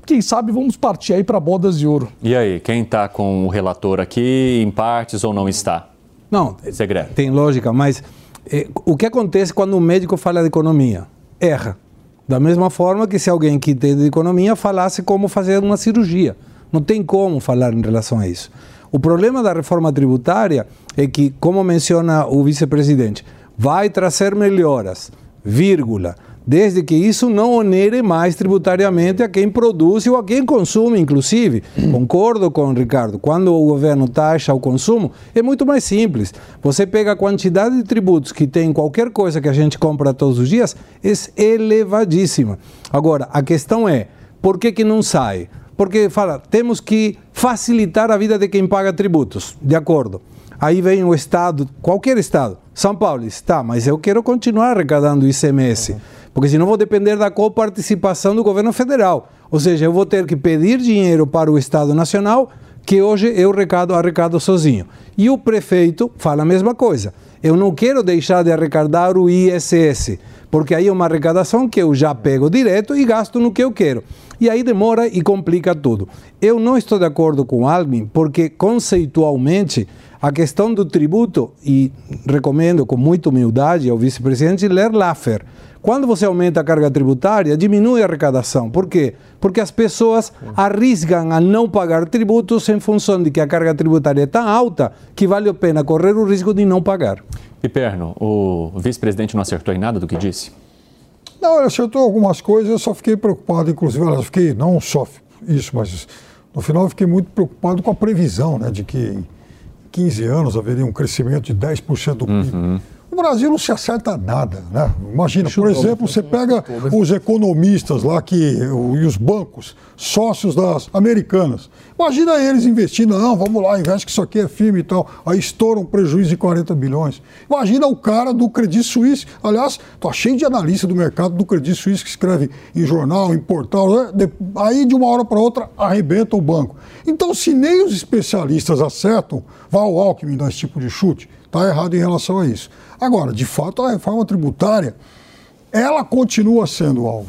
quem sabe vamos partir aí para bodas de ouro. E aí, quem está com o relator aqui, em partes ou não está? Não, segredo. Tem lógica, mas eh, o que acontece quando um médico fala de economia? Erra. Da mesma forma que se alguém que entende de economia falasse como fazer uma cirurgia. Não tem como falar em relação a isso. O problema da reforma tributária é que, como menciona o vice-presidente, vai trazer melhoras, vírgula, desde que isso não onere mais tributariamente a quem produz ou a quem consome, inclusive. Concordo com o Ricardo. Quando o governo taxa o consumo, é muito mais simples. Você pega a quantidade de tributos que tem em qualquer coisa que a gente compra todos os dias, é elevadíssima. Agora, a questão é, por que que não sai? Porque fala, temos que facilitar a vida de quem paga tributos. De acordo. Aí vem o Estado, qualquer Estado. São Paulo está, mas eu quero continuar arrecadando I C M S. Porque senão vou depender da coparticipação do governo federal. Ou seja, eu vou ter que pedir dinheiro para o Estado Nacional, que hoje eu arrecado, arrecado sozinho. E o prefeito fala a mesma coisa. Eu não quero deixar de arrecadar o I S S, porque aí é uma arrecadação que eu já pego direto e gasto no que eu quero. E aí demora e complica tudo. Eu não estou de acordo com o Alckmin, porque conceitualmente a questão do tributo, e recomendo com muita humildade ao vice-presidente ler Laffer, quando você aumenta a carga tributária, diminui a arrecadação. Por quê? Porque as pessoas arriscam a não pagar tributos em função de que a carga tributária é tão alta que vale a pena correr o risco de não pagar. E Perno, o vice-presidente não acertou em nada do que disse? Não, ele acertou algumas coisas, eu só fiquei preocupado, inclusive, eu fiquei, não só isso, mas no final eu fiquei muito preocupado com a previsão, né, de que em quinze anos haveria um crescimento de dez por cento do P I B. Uhum. O Brasil não se acerta nada, né? Imagina, por exemplo, você pega os economistas lá que, e os bancos, sócios das americanas. Imagina eles investindo, não, vamos lá, investe que isso aqui é firme e tal. Aí estoura um prejuízo de quarenta bilhões. Imagina o cara do Credit Suisse, aliás, tô cheio de analista do mercado do Credit Suisse que escreve em jornal, em portal, né? Aí de uma hora para outra arrebenta o banco. Então, se nem os especialistas acertam, vai o Alckmin dar esse tipo de chute. Está errado em relação a isso. Agora, de fato, a reforma tributária, ela continua sendo alvo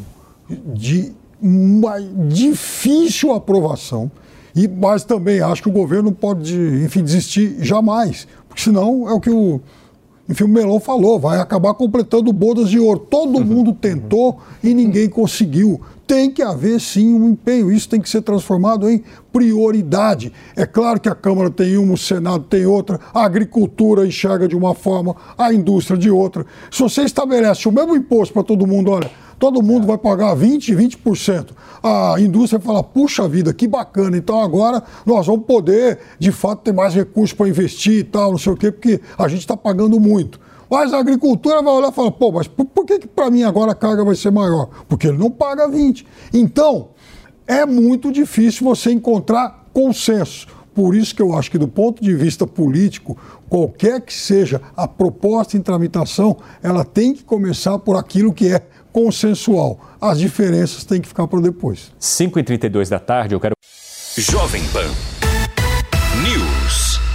de uma difícil aprovação, e, mas também acho que o governo não pode, enfim, desistir jamais, porque senão é o que o, enfim, o Melon falou, vai acabar completando bodas de ouro. Todo mundo tentou e ninguém conseguiu. Tem que haver, sim, um empenho. Isso tem que ser transformado em prioridade. É claro que a Câmara tem uma, o Senado tem outra, a agricultura enxerga de uma forma, a indústria de outra. Se você estabelece o mesmo imposto para todo mundo, olha, todo mundo vai pagar vinte, vinte por cento. A indústria fala, puxa vida, que bacana, então agora nós vamos poder, de fato, ter mais recursos para investir e tal, não sei o quê, porque a gente está pagando muito. Mas a agricultura vai olhar e falar, pô, mas por, por que, que para mim agora a carga vai ser maior? Porque ele não paga vinte. Então, é muito difícil você encontrar consenso. Por isso que eu acho que do ponto de vista político, qualquer que seja a proposta em tramitação, ela tem que começar por aquilo que é consensual. As diferenças têm que ficar para depois. cinco e trinta e dois da tarde, eu quero... Jovem Pan News.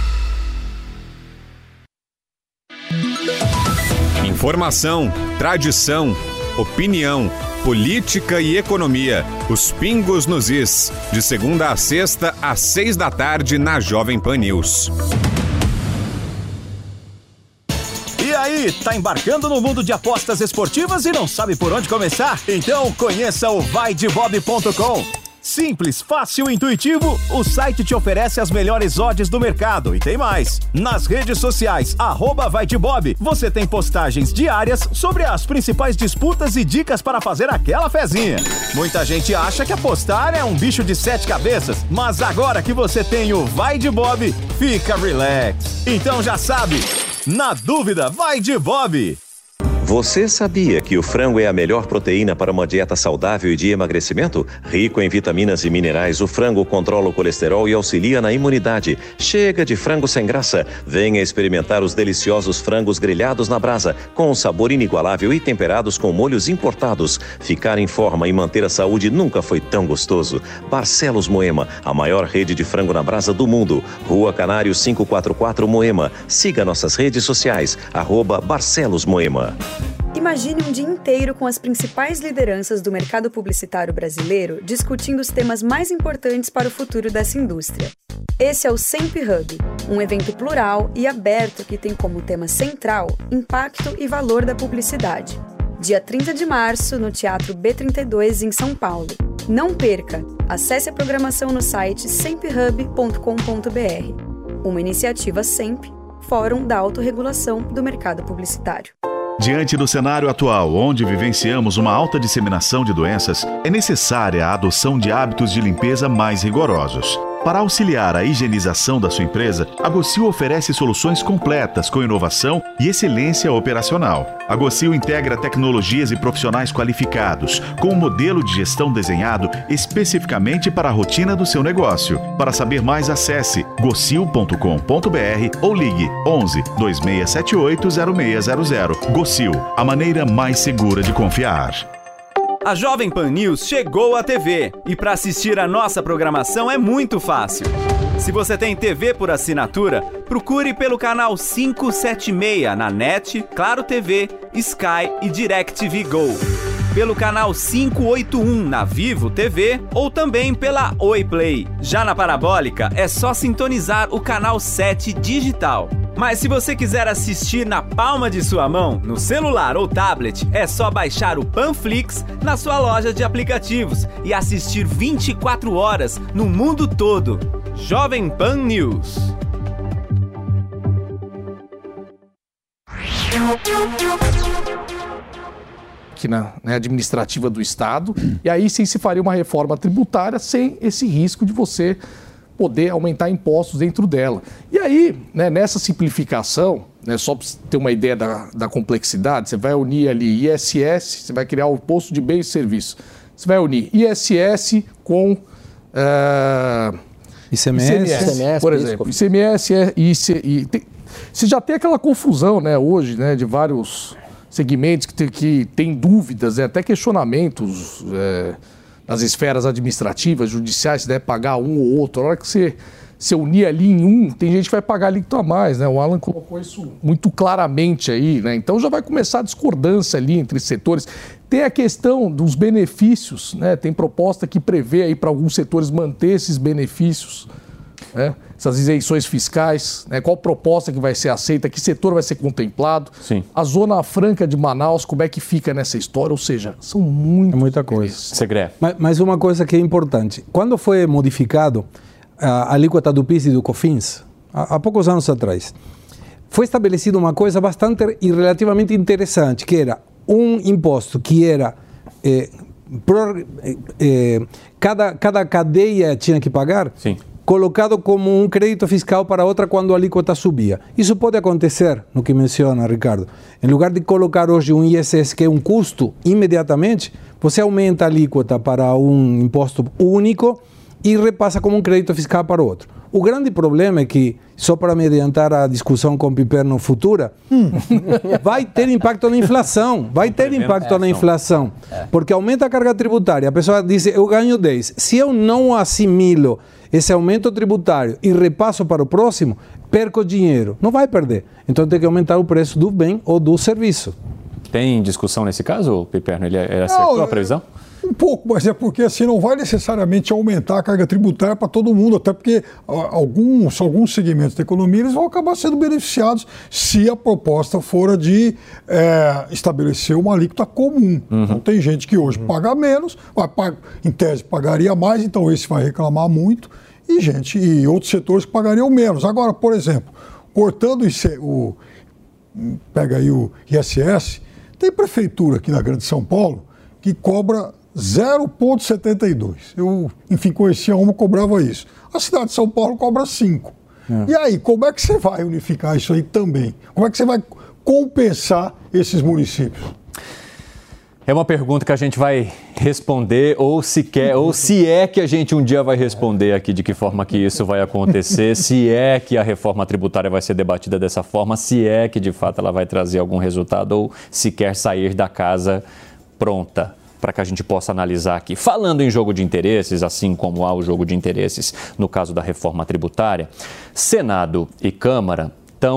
Informação, tradição, opinião, política e economia. Os pingos nos is. De segunda a sexta, às seis da tarde, na Jovem Pan News. E aí, tá embarcando no mundo de apostas esportivas e não sabe por onde começar? Então conheça o vai de bob ponto com. Simples, fácil e intuitivo, o site te oferece as melhores odds do mercado. E tem mais. Nas redes sociais, arroba vai de bob, você tem postagens diárias sobre as principais disputas e dicas para fazer aquela fezinha. Muita gente acha que apostar é um bicho de sete cabeças, mas agora que você tem o Vai de Bob, fica relax. Então já sabe, na dúvida, vai de Bob. Você sabia que o frango é a melhor proteína para uma dieta saudável e de emagrecimento? Rico em vitaminas e minerais, o frango controla o colesterol e auxilia na imunidade. Chega de frango sem graça. Venha experimentar os deliciosos frangos grelhados na brasa, com um sabor inigualável e temperados com molhos importados. Ficar em forma e manter a saúde nunca foi tão gostoso. Barcelos Moema, a maior rede de frango na brasa do mundo. Rua Canário quinhentos e quarenta e quatro, Moema. Siga nossas redes sociais, arroba Barcelos Moema. E Imagine um dia inteiro com as principais lideranças do mercado publicitário brasileiro discutindo os temas mais importantes para o futuro dessa indústria. Esse é o Semp Hub, um evento plural e aberto que tem como tema central impacto e valor da publicidade. Dia trinta de março, no Teatro B trinta e dois, em São Paulo. Não perca! Acesse a programação no site semp hub ponto com ponto b r. Uma iniciativa Semp, Fórum da Autorregulação do Mercado Publicitário. Diante do cenário atual, onde vivenciamos uma alta disseminação de doenças, é necessária a adoção de hábitos de limpeza mais rigorosos. Para auxiliar a higienização da sua empresa, a Gocil oferece soluções completas com inovação e excelência operacional. A Gocil integra tecnologias e profissionais qualificados, com um modelo de gestão desenhado especificamente para a rotina do seu negócio. Para saber mais, acesse gocil ponto com ponto b r ou ligue onze, dois seis sete oito, zero seis zero zero. Gocil, a maneira mais segura de confiar. A Jovem Pan News chegou à T V e para assistir a nossa programação é muito fácil. Se você tem T V por assinatura, procure pelo canal quinhentos e setenta e seis na NET, Claro T V, Sky e DirecTV Go. Pelo canal quinhentos e oitenta e um na Vivo T V ou também pela Oi Play. Já na parabólica é só sintonizar o canal sete digital. Mas se você quiser assistir na palma de sua mão, no celular ou tablet, é só baixar o Panflix na sua loja de aplicativos e assistir vinte e quatro horas no mundo todo. Jovem Pan News. Na, né, administrativa do Estado, e aí sim se faria uma reforma tributária sem esse risco de você poder aumentar impostos dentro dela. E aí, né, nessa simplificação, né, só para ter uma ideia da, da complexidade, você vai unir ali I S S, você vai criar o imposto de bens e serviços. Você vai unir I S S com uh, I C M S, I C M S, por exemplo. I C M S é I C, I, tem, você já tem aquela confusão, né, hoje, né, de vários segmentos que tem, que tem dúvidas, né, até questionamentos é, nas esferas administrativas, judiciais, se deve pagar um ou outro. A hora que você se unir ali em um, tem gente que vai pagar alíquota a mais, né? O Alan colocou isso muito claramente aí, né? Então já vai começar a discordância ali entre setores. Tem a questão dos benefícios, né? Tem proposta que prevê aí para alguns setores manter esses benefícios, né? Essas isenções fiscais, né? Qual proposta que vai ser aceita, que setor vai ser contemplado. Sim. A Zona Franca de Manaus, como é que fica nessa história? Ou seja, são muito... É muita coisa. Segredo. Mas, mas uma coisa que é importante, quando foi modificado a alíquota do P I S e do COFINS, há, há poucos anos atrás, foi estabelecida uma coisa bastante e relativamente interessante, que era um imposto que era... Eh, pro, eh, cada, cada cadeia tinha que pagar... Sim. Colocado como um crédito fiscal para outra quando a alíquota subia. Isso pode acontecer, no que menciona Ricardo. Em lugar de colocar hoje um I S S, que é um custo, imediatamente, você aumenta a alíquota para um imposto único e repassa como um crédito fiscal para outro. O grande problema é que, só para me adiantar a discussão com o Piperno futura, hum. vai ter impacto na inflação, vai ter impacto na inflação, porque aumenta a carga tributária. A pessoa diz, eu ganho dez. Se eu não assimilo esse aumento tributário e repasso para o próximo, perco dinheiro. Não vai perder. Então tem que aumentar o preço do bem ou do serviço. Tem discussão nesse caso, Piperno? Ele, ele acertou não, a previsão? Um pouco, mas é porque assim não vai necessariamente aumentar a carga tributária para todo mundo, até porque alguns, alguns segmentos da economia eles vão acabar sendo beneficiados se a proposta for a de é, estabelecer uma alíquota comum. Uhum. Então tem gente que hoje uhum. paga menos, vai, paga, em tese pagaria mais, então esse vai reclamar muito, e gente e outros setores que pagariam menos. Agora, por exemplo, cortando o, pega aí o I S S, tem prefeitura aqui na Grande São Paulo que cobra zero vírgula setenta e dois. Eu, enfim, conhecia uma que cobrava isso. A cidade de São Paulo cobra cinco. É. E aí, como é que você vai unificar isso aí também? Como é que você vai compensar esses municípios? É uma pergunta que a gente vai responder, ou se quer, ou se é que a gente um dia vai responder aqui de que forma que isso vai acontecer, se é que a reforma tributária vai ser debatida dessa forma, se é que de fato ela vai trazer algum resultado, ou se quer sair da casa pronta para que a gente possa analisar aqui. Falando em jogo de interesses, assim como há o jogo de interesses no caso da reforma tributária, Senado e Câmara estão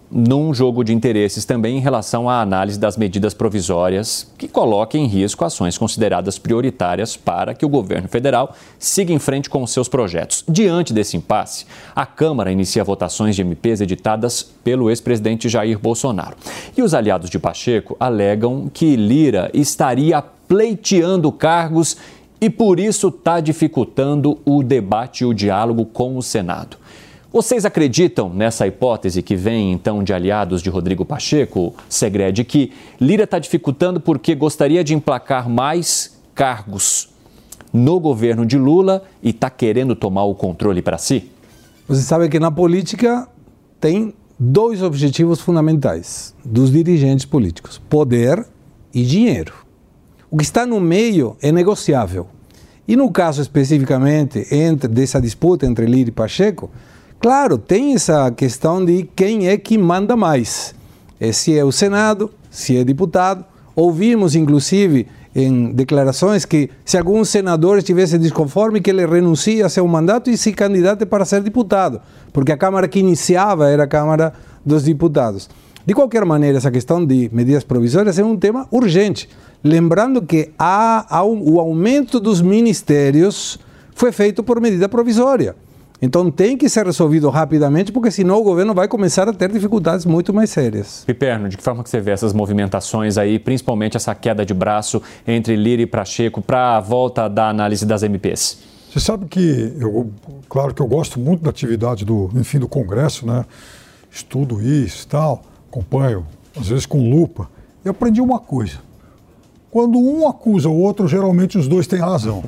num jogo de interesses também em relação à análise das medidas provisórias que coloquem em risco ações consideradas prioritárias para que o governo federal siga em frente com os seus projetos. Diante desse impasse, a Câmara inicia votações de M Ps editadas pelo ex-presidente Jair Bolsonaro. E os aliados de Pacheco alegam que Lira estaria pleiteando cargos e por isso está dificultando o debate e o diálogo com o Senado. Vocês acreditam nessa hipótese que vem, então, de aliados de Rodrigo Pacheco, Segrede, que Lira está dificultando porque gostaria de emplacar mais cargos no governo de Lula e está querendo tomar o controle para si? Você sabe que na política tem dois objetivos fundamentais dos dirigentes políticos: poder e dinheiro. O que está no meio é negociável. E no caso especificamente entre, dessa disputa entre Lira e Pacheco, claro, tem essa questão de quem é que manda mais. Se é o Senado, se é deputado. Ouvimos, inclusive, em declarações que se algum senador estivesse desconforme, que ele renuncia a seu mandato e se candidate para ser deputado, porque a Câmara que iniciava era a Câmara dos Deputados. De qualquer maneira, essa questão de medidas provisórias é um tema urgente. Lembrando que há, há um, o aumento dos ministérios foi feito por medida provisória. Então tem que ser resolvido rapidamente, porque senão o governo vai começar a ter dificuldades muito mais sérias. Piperno, de que forma que você vê essas movimentações aí, principalmente essa queda de braço entre Lira e Pacheco para a volta da análise das M Ps? Você sabe que, eu, claro que eu gosto muito da atividade do, enfim, do Congresso, né? Estudo isso e tal, acompanho, às vezes com lupa, e aprendi uma coisa. Quando um acusa o outro, geralmente os dois têm razão.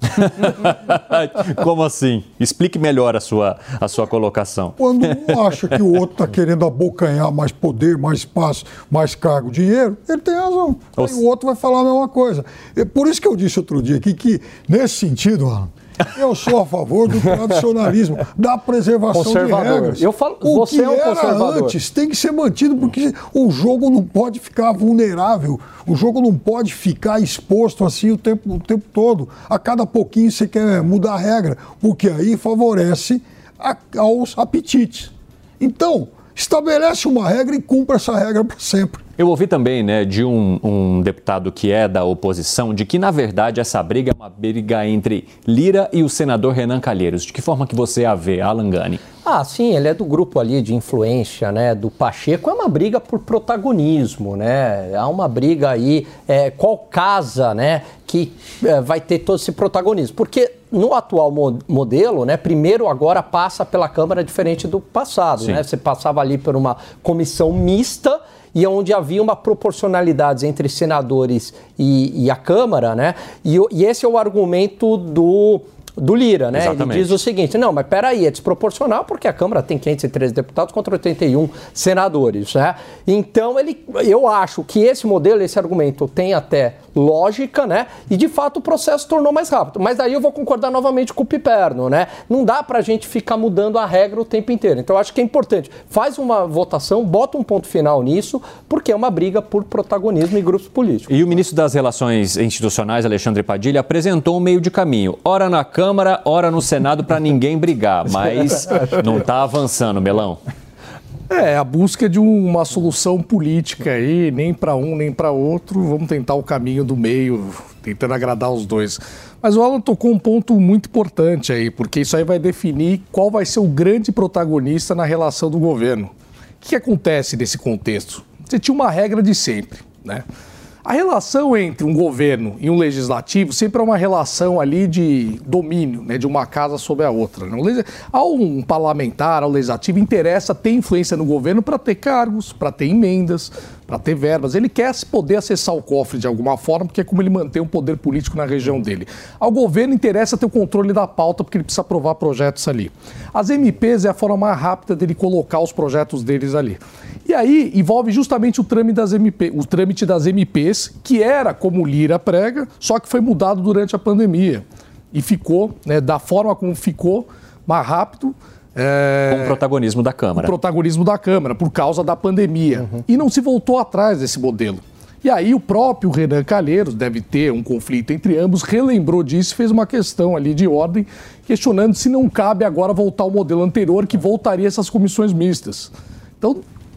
Como assim? Explique melhor a sua, a sua colocação. Quando um acha que o outro está querendo abocanhar mais poder, mais espaço, mais cargo, dinheiro, ele tem razão. Aí o outro vai falar a mesma coisa. É por isso que eu disse outro dia aqui que, nesse sentido, Alan, eu sou a favor do tradicionalismo, da preservação de regras. Eu falo, o você que é um era conservador. Antes tem que ser mantido, porque o jogo não pode ficar vulnerável, o jogo não pode ficar exposto assim o tempo, o tempo todo. A cada pouquinho você quer mudar a regra, porque aí favorece a, aos apetites. Então, estabelece uma regra e cumpra essa regra para sempre. Eu ouvi também, né, de um, um deputado que é da oposição, de que, na verdade, essa briga é uma briga entre Lira e o senador Renan Calheiros. De que forma que você a vê, Alan Gani? Ah, sim, ele é do grupo ali de influência, né, do Pacheco. É uma briga por protagonismo, né? Há uma briga aí, é, qual casa, né, que é, vai ter todo esse protagonismo. Porque no atual mo- modelo, né, primeiro agora passa pela Câmara diferente do passado, né? Você passava ali por uma comissão mista, e onde havia uma proporcionalidade entre senadores e, e a Câmara, né? E, e esse é o argumento do, do Lira, né? Exatamente. Ele diz o seguinte: não, mas peraí, é desproporcional porque a Câmara tem quinhentos e treze deputados contra oitenta e um senadores, né? Então, ele, eu acho que esse modelo, esse argumento tem até lógica, né? E de fato o processo tornou mais rápido. Mas daí eu vou concordar novamente com o Piperno, né? Não dá pra gente ficar mudando a regra o tempo inteiro. Então eu acho que é importante. Faz uma votação, bota um ponto final nisso, porque é uma briga por protagonismo em grupos políticos. E o ministro das Relações Institucionais, Alexandre Padilha, apresentou um meio de caminho. Ora na Câmara, ora no Senado, para ninguém brigar. Mas não está avançando, Melão. É, a busca de uma solução política aí, nem para um, nem para outro. Vamos tentar o caminho do meio, tentando agradar os dois. Mas o Alan tocou um ponto muito importante aí, porque isso aí vai definir qual vai ser o grande protagonista na relação do governo. O que acontece nesse contexto? Você tinha uma regra de sempre, né? A relação entre um governo e um legislativo sempre é uma relação ali de domínio, né, de uma casa sobre a outra. Né? Ao um parlamentar, ao legislativo, interessa ter influência no governo para ter cargos, para ter emendas, para ter verbas. Ele quer poder acessar o cofre de alguma forma, porque é como ele mantém um poder político na região dele. Ao governo interessa ter o controle da pauta, porque ele precisa aprovar projetos ali. As M Ps é a forma mais rápida dele colocar os projetos deles ali. E aí envolve justamente o trâmite das M P, o trâmite das M Ps, que era como Lira prega, só que foi mudado durante a pandemia. E ficou, né, da forma como ficou, mais rápido. É... Com o protagonismo da Câmara. Com o protagonismo da Câmara, por causa da pandemia. Uhum. E não se voltou atrás desse modelo. E aí o próprio Renan Calheiros, deve ter um conflito entre ambos, relembrou disso e fez uma questão ali de ordem, questionando se não cabe agora voltar ao modelo anterior, que voltaria essas comissões mistas. Então,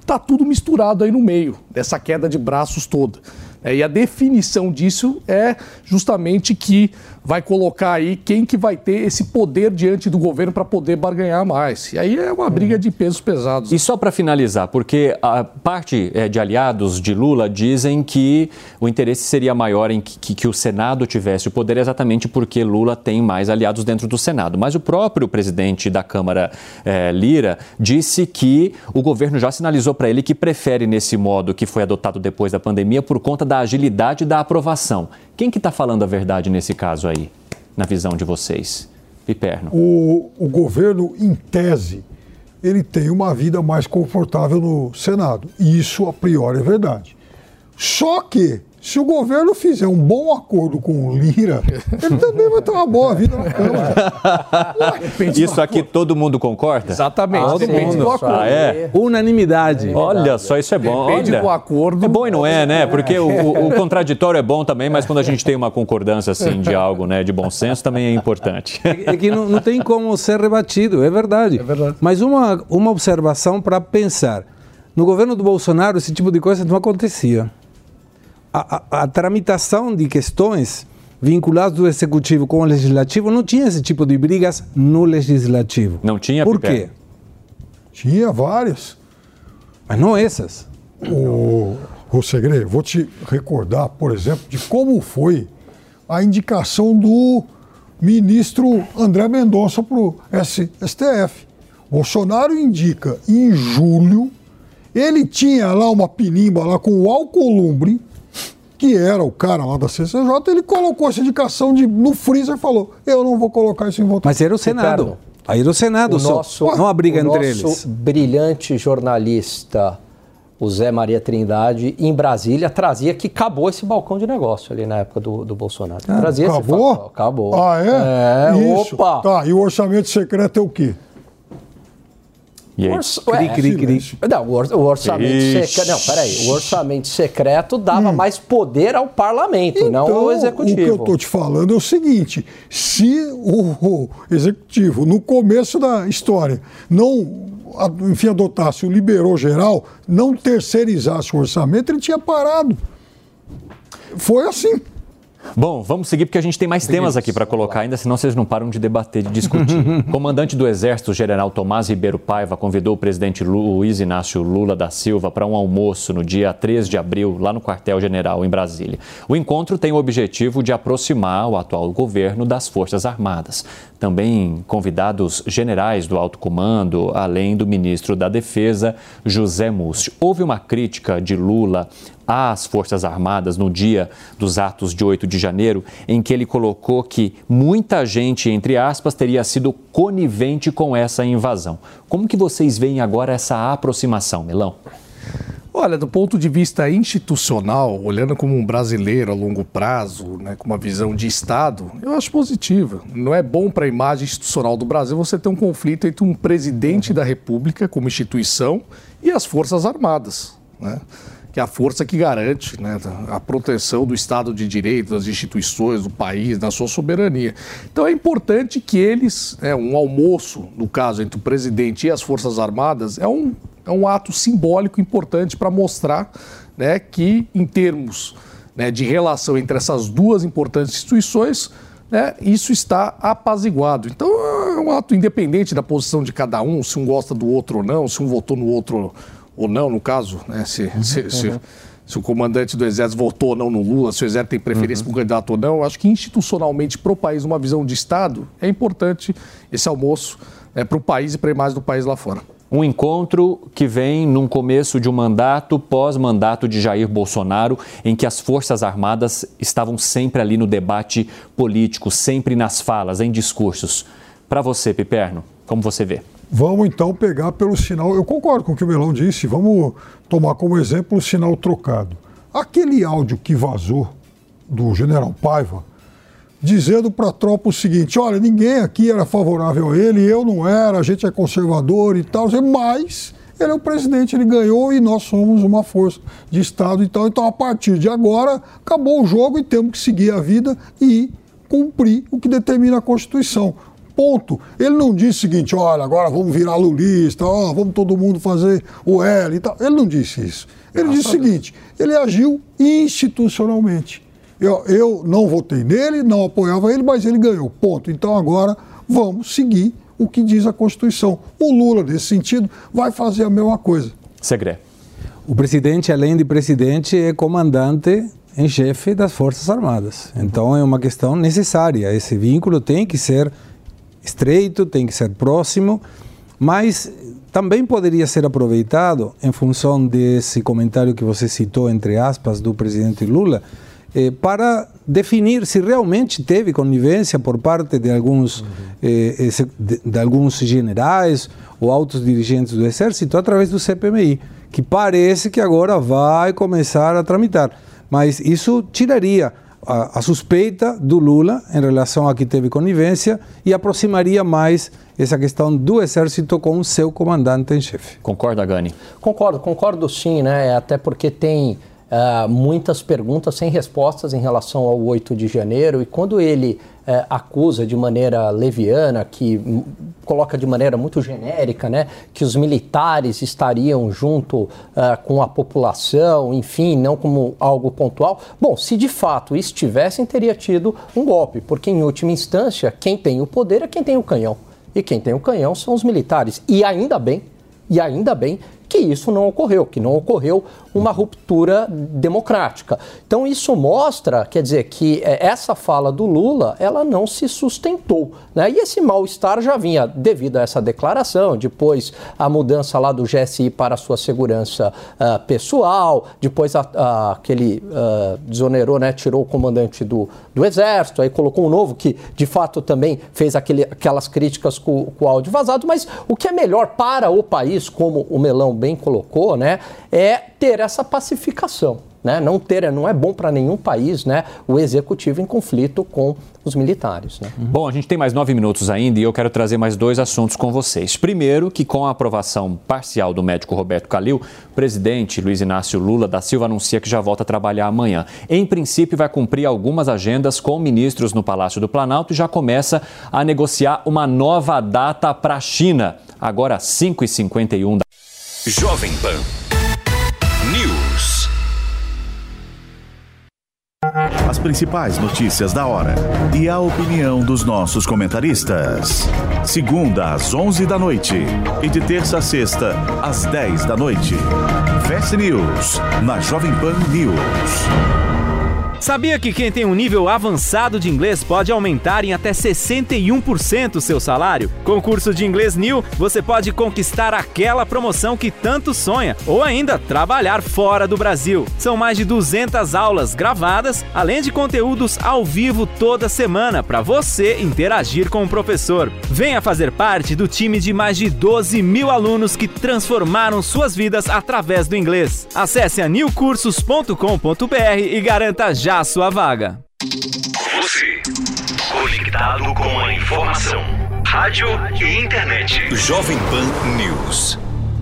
está tudo misturado aí no meio, dessa queda de braços toda. É, e a definição disso é justamente que vai colocar aí quem que vai ter esse poder diante do governo para poder barganhar mais. E aí é uma briga de pesos pesados. E só para finalizar, porque a parte é, de aliados de Lula dizem que o interesse seria maior em que, que, que o Senado tivesse o poder exatamente porque Lula tem mais aliados dentro do Senado. Mas o próprio presidente da Câmara, é, Lira, disse que o governo já sinalizou para ele que prefere nesse modo que foi adotado depois da pandemia por conta da agilidade da aprovação. Quem que está falando a verdade nesse caso aí, na visão de vocês? Piperno. O, o governo, em tese, ele tem uma vida mais confortável no Senado. E isso, a priori, é verdade. Só que, se o governo fizer um bom acordo com o Lira, ele também vai ter uma boa vida na Câmara. Isso aqui todo mundo concorda? Exatamente. Ah, depende do acordo. Ah, é? Unanimidade. Olha só, isso é bom. Depende Olha. do acordo. É bom e não é, né? Porque o, o, o contraditório é bom também, mas quando a gente tem uma concordância assim de algo, né, de bom senso, também é importante. É que não, não tem como ser rebatido, é verdade. É verdade. Mas uma, uma observação para pensar. No governo do Bolsonaro, esse tipo de coisa não acontecia. A, a, a tramitação de questões vinculadas do Executivo com o Legislativo não tinha esse tipo de brigas no Legislativo. Não tinha, Por Piperno? quê? Tinha várias. Mas não essas. O Rossegre, vou te recordar, por exemplo, de como foi a indicação do ministro André Mendonça para o S T F. Bolsonaro indica em julho, ele tinha lá uma pinimba lá com o Alcolumbre, que era o cara lá da C C J, ele colocou essa indicação de, no freezer e falou, eu não vou colocar isso em votação. Mas era o Senado. Aí era o Senado, o só. nosso, não a briga o entre nosso eles. Brilhante jornalista, o Zé Maria Trindade, em Brasília, trazia que acabou esse balcão de negócio ali na época do, do Bolsonaro. Ah, trazia acabou? Esse fato, acabou. Ah, é? É, isso. opa! Tá, e o orçamento secreto é o quê? E aí? Orça... Ué, Cri, cri, cri. Não, o, or o orçamento secreto. Não, peraí. O orçamento secreto dava hum. mais poder ao parlamento, então, não ao executivo. O que eu estou te falando é o seguinte: se o, o executivo, no começo da história, não, enfim, adotasse o liberou geral, não terceirizasse o orçamento, ele tinha parado. Foi assim. Bom, vamos seguir porque a gente tem mais temas aqui para colocar ainda, senão vocês não param de debater, de discutir. O comandante do Exército, general Tomás Ribeiro Paiva, convidou o presidente Luiz Inácio Lula da Silva para um almoço no dia três de abril, lá no quartel-general, em Brasília. O encontro tem o objetivo de aproximar o atual governo das Forças Armadas. Também convidados generais do alto comando, além do ministro da Defesa, José Múcio. Houve uma crítica de Lula às Forças Armadas no dia dos atos de oito de janeiro, em que ele colocou que muita gente, entre aspas, teria sido conivente com essa invasão. Como que vocês veem agora essa aproximação, Milão? Olha, do ponto de vista institucional, olhando como um brasileiro a longo prazo, né, com uma visão de Estado, eu acho positiva. Não é bom para a imagem institucional do Brasil você ter um conflito entre um presidente da República como instituição e as Forças Armadas, né? Que é a força que garante, né, a proteção do Estado de Direito, das instituições, do país, da sua soberania. Então é importante que eles, né, um almoço, no caso, entre o presidente e as Forças Armadas, é um, é um ato simbólico importante para mostrar, né, que, em termos, né, de relação entre essas duas importantes instituições, né, isso está apaziguado. Então é um ato independente da posição de cada um, se um gosta do outro ou não, se um votou no outro ou não, no caso, né? se, uhum, se, se, uhum. se o comandante do Exército votou ou não no Lula, se o Exército tem preferência uhum. por um candidato ou não, acho que institucionalmente para o país, uma visão de Estado, é importante esse almoço, né, para o país e para a imagem do país lá fora. Um encontro que vem num começo de um mandato, pós-mandato de Jair Bolsonaro, em que as Forças Armadas estavam sempre ali no debate político, sempre nas falas, em discursos. Para você, Piperno, como você vê? Vamos então pegar pelo sinal, eu concordo com o que o Melão disse, vamos tomar como exemplo o sinal trocado. Aquele áudio que vazou do general Paiva, dizendo para a tropa o seguinte, olha, ninguém aqui era favorável a ele, eu não era, a gente é conservador e tal, mas ele é o presidente, ele ganhou e nós somos uma força de Estado e tal, então a partir de agora acabou o jogo e temos que seguir a vida e cumprir o que determina a Constituição. Ponto. Ele não disse o seguinte, olha, agora vamos virar lulista, ó, vamos todo mundo fazer o L e tal. Ele não disse isso. Ele Nossa, disse o seguinte, ele agiu institucionalmente. Eu, eu não votei nele, não apoiava ele, mas ele ganhou. Ponto. Então agora vamos seguir o que diz a Constituição. O Lula, nesse sentido, vai fazer a mesma coisa. Segredo. O presidente, além de presidente, é comandante em chefe das Forças Armadas. Então é uma questão necessária. Esse vínculo tem que ser estreito, tem que ser próximo, mas também poderia ser aproveitado, em função desse comentário que você citou, entre aspas, do presidente Lula, eh, para definir se realmente teve conivência por parte de alguns, uhum. eh, de, de alguns generais ou altos dirigentes do Exército através do C P M I, que parece que agora vai começar a tramitar. Mas isso tiraria a, a suspeita do Lula em relação a que teve conivência e aproximaria mais essa questão do Exército com o seu comandante em chefe. Concorda, Gani? Concordo, concordo sim, né? Até porque tem uh, muitas perguntas sem respostas em relação ao oito de janeiro, e quando ele uh, acusa de maneira leviana, que m- coloca de maneira muito genérica, né, que os militares estariam junto uh, com a população, enfim, não como algo pontual. Bom, se de fato estivessem, teria tido um golpe, porque em última instância, quem tem o poder é quem tem o canhão. E quem tem o canhão são os militares. E ainda bem, e ainda bem que isso não ocorreu, que não ocorreu uma ruptura democrática. Então isso mostra, quer dizer, que essa fala do Lula, ela não se sustentou, né? E esse mal-estar já vinha devido a essa declaração, depois a mudança lá do G S I para a sua segurança uh, pessoal, depois a, a, aquele uh, desonerou, né, tirou o comandante do, do Exército, aí colocou um novo que de fato também fez aquele, aquelas críticas com, com o áudio vazado, mas o que é melhor para o país, como o Melão bem colocou, né, é ter essa pacificação, né? Não ter, não é bom para nenhum país, né, o executivo em conflito com os militares, né? Bom, a gente tem mais nove minutos ainda e eu quero trazer mais dois assuntos com vocês. Primeiro, que com a aprovação parcial do médico Roberto Calil, o presidente Luiz Inácio Lula da Silva anuncia que já volta a trabalhar amanhã. Em princípio, vai cumprir algumas agendas com ministros no Palácio do Planalto e já começa a negociar uma nova data para a China. Agora, cinco e cinquenta e um da... Jovem Pan News. As principais notícias da hora e a opinião dos nossos comentaristas. Segunda às onze da noite e de terça a sexta às dez da noite. Fast News na Jovem Pan News. Sabia que quem tem um nível avançado de inglês pode aumentar em até sessenta e um por cento o seu salário? Com o curso de Inglês New, você pode conquistar aquela promoção que tanto sonha ou ainda trabalhar fora do Brasil. São mais de duzentas aulas gravadas, além de conteúdos ao vivo toda semana para você interagir com o professor. Venha fazer parte do time de mais de doze mil alunos que transformaram suas vidas através do inglês. Acesse a new cursos ponto com ponto b r e garanta já a sua vaga. Você, conectado com a informação, rádio e internet. Jovem Pan News.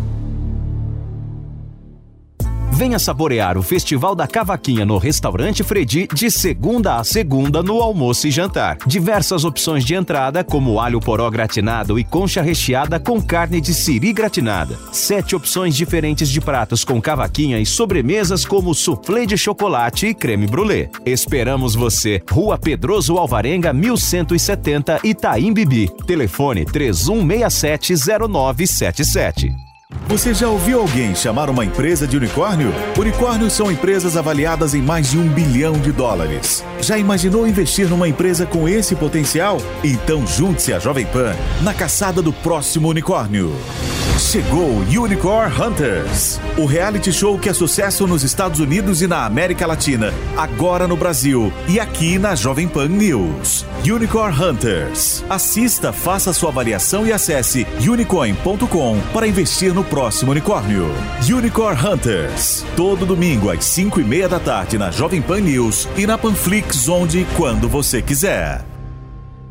Venha saborear o Festival da Cavaquinha no Restaurante Fredi de segunda a segunda no almoço e jantar. Diversas opções de entrada, como alho poró gratinado e concha recheada com carne de siri gratinada. Sete opções diferentes de pratos com cavaquinha e sobremesas como soufflé de chocolate e creme brulee. Esperamos você. Rua Pedroso Alvarenga, mil cento e setenta, Itaim Bibi. Telefone três um seis sete zero nove sete sete. Você já ouviu alguém chamar uma empresa de unicórnio? Unicórnios são empresas avaliadas em mais de um bilhão de dólares. Já imaginou investir numa empresa com esse potencial? Então junte-se à Jovem Pan na caçada do próximo unicórnio. Chegou Unicorn Hunters, o reality show que é sucesso nos Estados Unidos e na América Latina, agora no Brasil e aqui na Jovem Pan News. Unicorn Hunters. Assista, faça sua avaliação e acesse unicorn ponto com para investir no próximo unicórnio. Unicorn Hunters. Todo domingo às cinco e meia da tarde na Jovem Pan News e na Panflix, onde e quando você quiser. A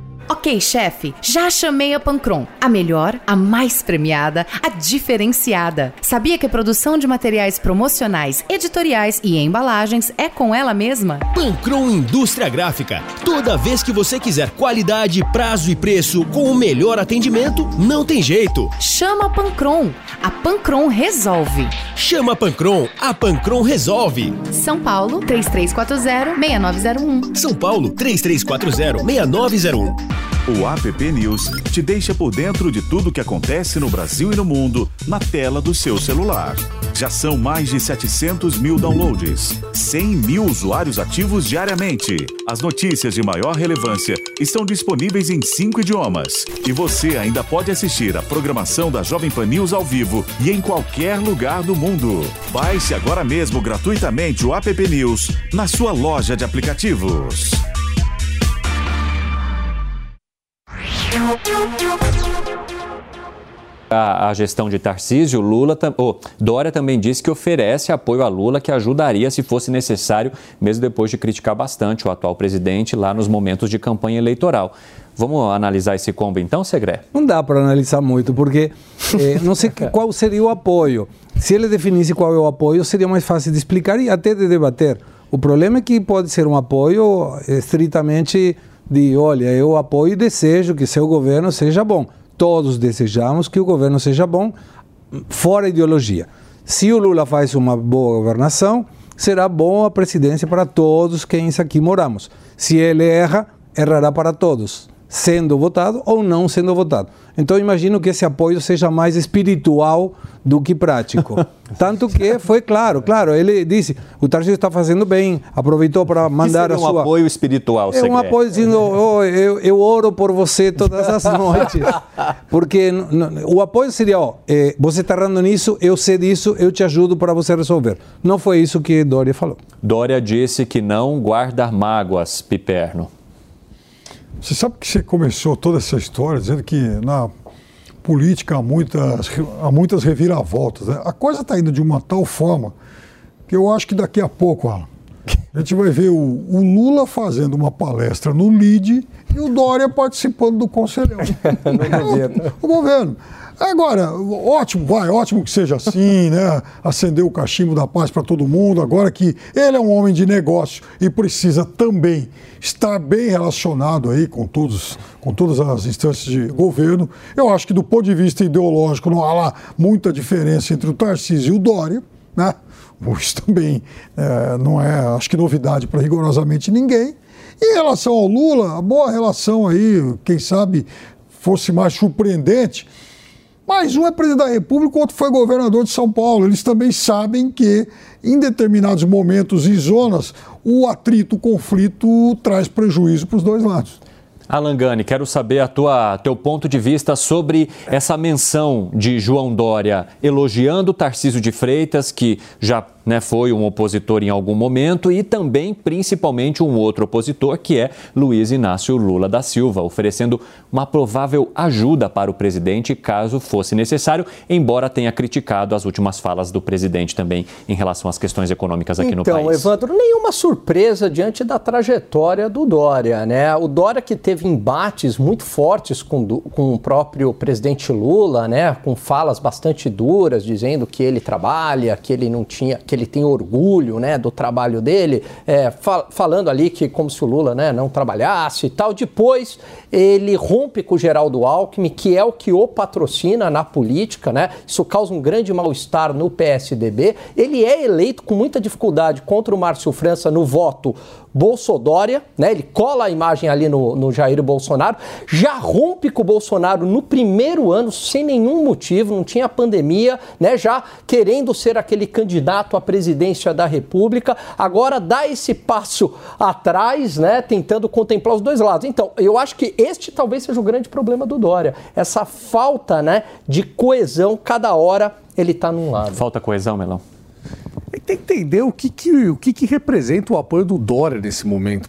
Ok, chefe, já chamei a Pancron. A melhor, a mais premiada, a diferenciada. Sabia que a produção de materiais promocionais, editoriais e embalagens é com ela mesma? Pancron Indústria Gráfica. Toda vez que você quiser qualidade, prazo e preço com o melhor atendimento, não tem jeito. Chama a Pancron. A Pancron resolve. Chama a Pancron. A Pancron resolve. São Paulo, três três quatro zero, seis nove zero um. São Paulo, três três quatro zero, seis nove zero um. O App News te deixa por dentro de tudo o que acontece no Brasil e no mundo na tela do seu celular. Já são mais de setecentos mil downloads, cem mil usuários ativos diariamente. As notícias de maior relevância estão disponíveis em cinco idiomas. E você ainda pode assistir a programação da Jovem Pan News ao vivo e em qualquer lugar do mundo. Baixe agora mesmo gratuitamente o App News na sua loja de aplicativos. A, a gestão de Tarcísio, Lula, oh, Dória também disse que oferece apoio a Lula, que ajudaria se fosse necessário, mesmo depois de criticar bastante o atual presidente lá nos momentos de campanha eleitoral. Vamos analisar esse combo então, Segré? Não dá para analisar muito, porque eh, não sei qual seria o apoio. Se ele definisse qual é o apoio, seria mais fácil de explicar e até de debater. O problema é que pode ser um apoio estritamente de, olha, eu apoio e desejo que seu governo seja bom. Todos desejamos que o governo seja bom, fora ideologia. Se o Lula faz uma boa governação, será bom a presidência para todos quem aqui moramos. Se ele erra, errará para todos, sendo votado ou não sendo votado. Então, imagino que esse apoio seja mais espiritual do que prático. Tanto que foi claro, claro, ele disse, o Tarcísio está fazendo bem, aproveitou para mandar a um sua... um apoio espiritual, É um apoio dizendo, oh, eu, eu oro por você todas as noites. Porque o apoio seria, ó, eh, você está errando nisso, eu sei disso, eu te ajudo para você resolver. Não foi isso que Dória falou. Dória disse que não guarda mágoas, Piperno. Você sabe que você começou toda essa história dizendo que na política há muitas, há muitas reviravoltas, né? A coisa está indo de uma tal forma que eu acho que daqui a pouco, Alan, a gente vai ver o, o Lula fazendo uma palestra no L I D e o Dória participando do Conselhão. o, o governo. Agora, ótimo, vai, ótimo que seja assim, né? Acender o cachimbo da paz para todo mundo. Agora que ele é um homem de negócio e precisa também estar bem relacionado aí com, todos, com todas as instâncias de governo. Eu acho que do ponto de vista ideológico não há lá muita diferença entre o Tarcísio e o Dória, né? Isso também é, não é, acho que novidade para rigorosamente ninguém. E em relação ao Lula, a boa relação aí, quem sabe fosse mais surpreendente. Mas um é presidente da República, o outro foi governador de São Paulo. Eles também sabem que, em determinados momentos e zonas, o atrito, o conflito traz prejuízo para os dois lados. Alan Gani, quero saber a tua, teu ponto de vista sobre essa menção de João Dória elogiando Tarcísio de Freitas, que já né, foi um opositor em algum momento, e também, principalmente, um outro opositor, que é Luiz Inácio Lula da Silva, oferecendo uma provável ajuda para o presidente, caso fosse necessário, embora tenha criticado as últimas falas do presidente também em relação às questões econômicas aqui então, no país. Então, Evandro, nenhuma surpresa diante da trajetória do Dória, né? O Dória que teve embates muito fortes com, com o próprio presidente Lula, né? Com falas bastante duras, dizendo que ele trabalha, que ele não tinha... que ele tem orgulho, né, do trabalho dele, é, fal- falando ali que como se o Lula, né, não trabalhasse e tal. Depois ele rompe com o Geraldo Alckmin, que é o que o patrocina na política, né? Isso causa um grande mal-estar no P S D B. Ele é eleito com muita dificuldade contra o Márcio França no voto Bolsodória, né? Ele cola a imagem ali no, no Jair Bolsonaro, já rompe com o Bolsonaro no primeiro ano, sem nenhum motivo, não tinha pandemia, né? Já querendo ser aquele candidato à presidência da República, agora dá esse passo atrás, né? Tentando contemplar os dois lados. Então, eu acho que este talvez seja o grande problema do Dória, essa falta, né, de coesão, cada hora ele está num lado. Falta coesão, Melão? Tem que entender o que, que, o que, que representa o apoio do Dória nesse momento político.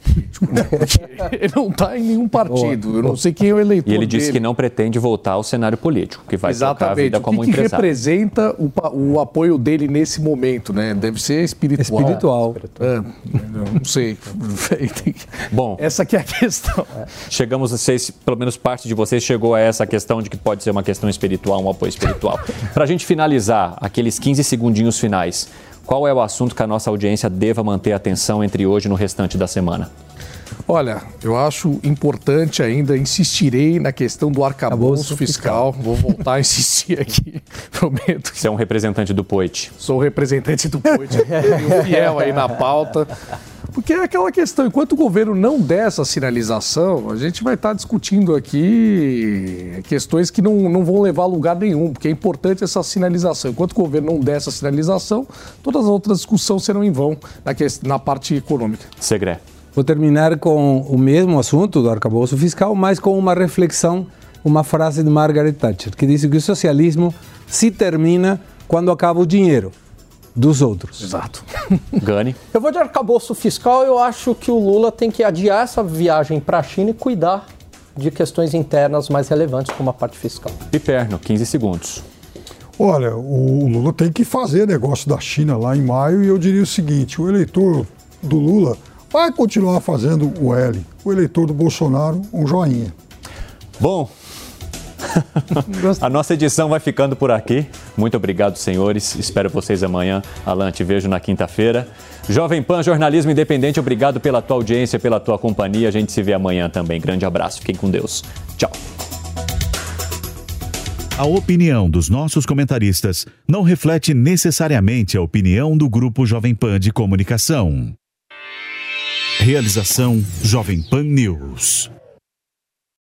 Ele não está em nenhum partido. Eu não sei quem é o eleitor E ele disse dele. que não pretende voltar ao cenário político, que vai Exatamente. tocar a vida como o que empresário. que representa o, o apoio dele nesse momento, né? Deve ser espiritual. Espiritual. É, não sei. Bom, essa que é a questão. Chegamos, vocês, pelo menos parte de vocês chegou a essa questão de que pode ser uma questão espiritual, um apoio espiritual. Para a gente finalizar, aqueles quinze segundinhos finais, qual é o assunto que a nossa audiência deva manter atenção entre hoje e no restante da semana? Olha, eu acho importante ainda, insistirei na questão do arcabouço fiscal. Vou voltar a insistir aqui, prometo. Você é um representante do P O I T. Sou o representante do P O I T, e fiel aí na pauta. Porque é aquela questão, enquanto o governo não der essa sinalização, a gente vai estar discutindo aqui questões que não, não vão levar a lugar nenhum, porque é importante essa sinalização. Enquanto o governo não der essa sinalização, todas as outras discussões serão em vão na, que, na parte econômica. Segre. Vou terminar com o mesmo assunto do arcabouço fiscal, mas com uma reflexão, uma frase de Margaret Thatcher, que disse que o socialismo se termina quando acaba o dinheiro dos outros. Exato. Gani? Eu vou de arcabouço fiscal, eu acho que o Lula tem que adiar essa viagem para a China e cuidar de questões internas mais relevantes, como a parte fiscal. Piperno, quinze segundos. Olha, o Lula tem que fazer negócio da China lá em maio e eu diria o seguinte, o eleitor do Lula vai continuar fazendo o L. O eleitor do Bolsonaro, um joinha. Bom, a nossa edição vai ficando por aqui. Muito obrigado, senhores. Espero vocês amanhã. Alan, te vejo na quinta-feira. Jovem Pan, jornalismo independente, obrigado pela tua audiência, pela tua companhia. A gente se vê amanhã também. Grande abraço. Fiquem com Deus. Tchau. A opinião dos nossos comentaristas não reflete necessariamente a opinião do Grupo Jovem Pan de Comunicação. Realização Jovem Pan News.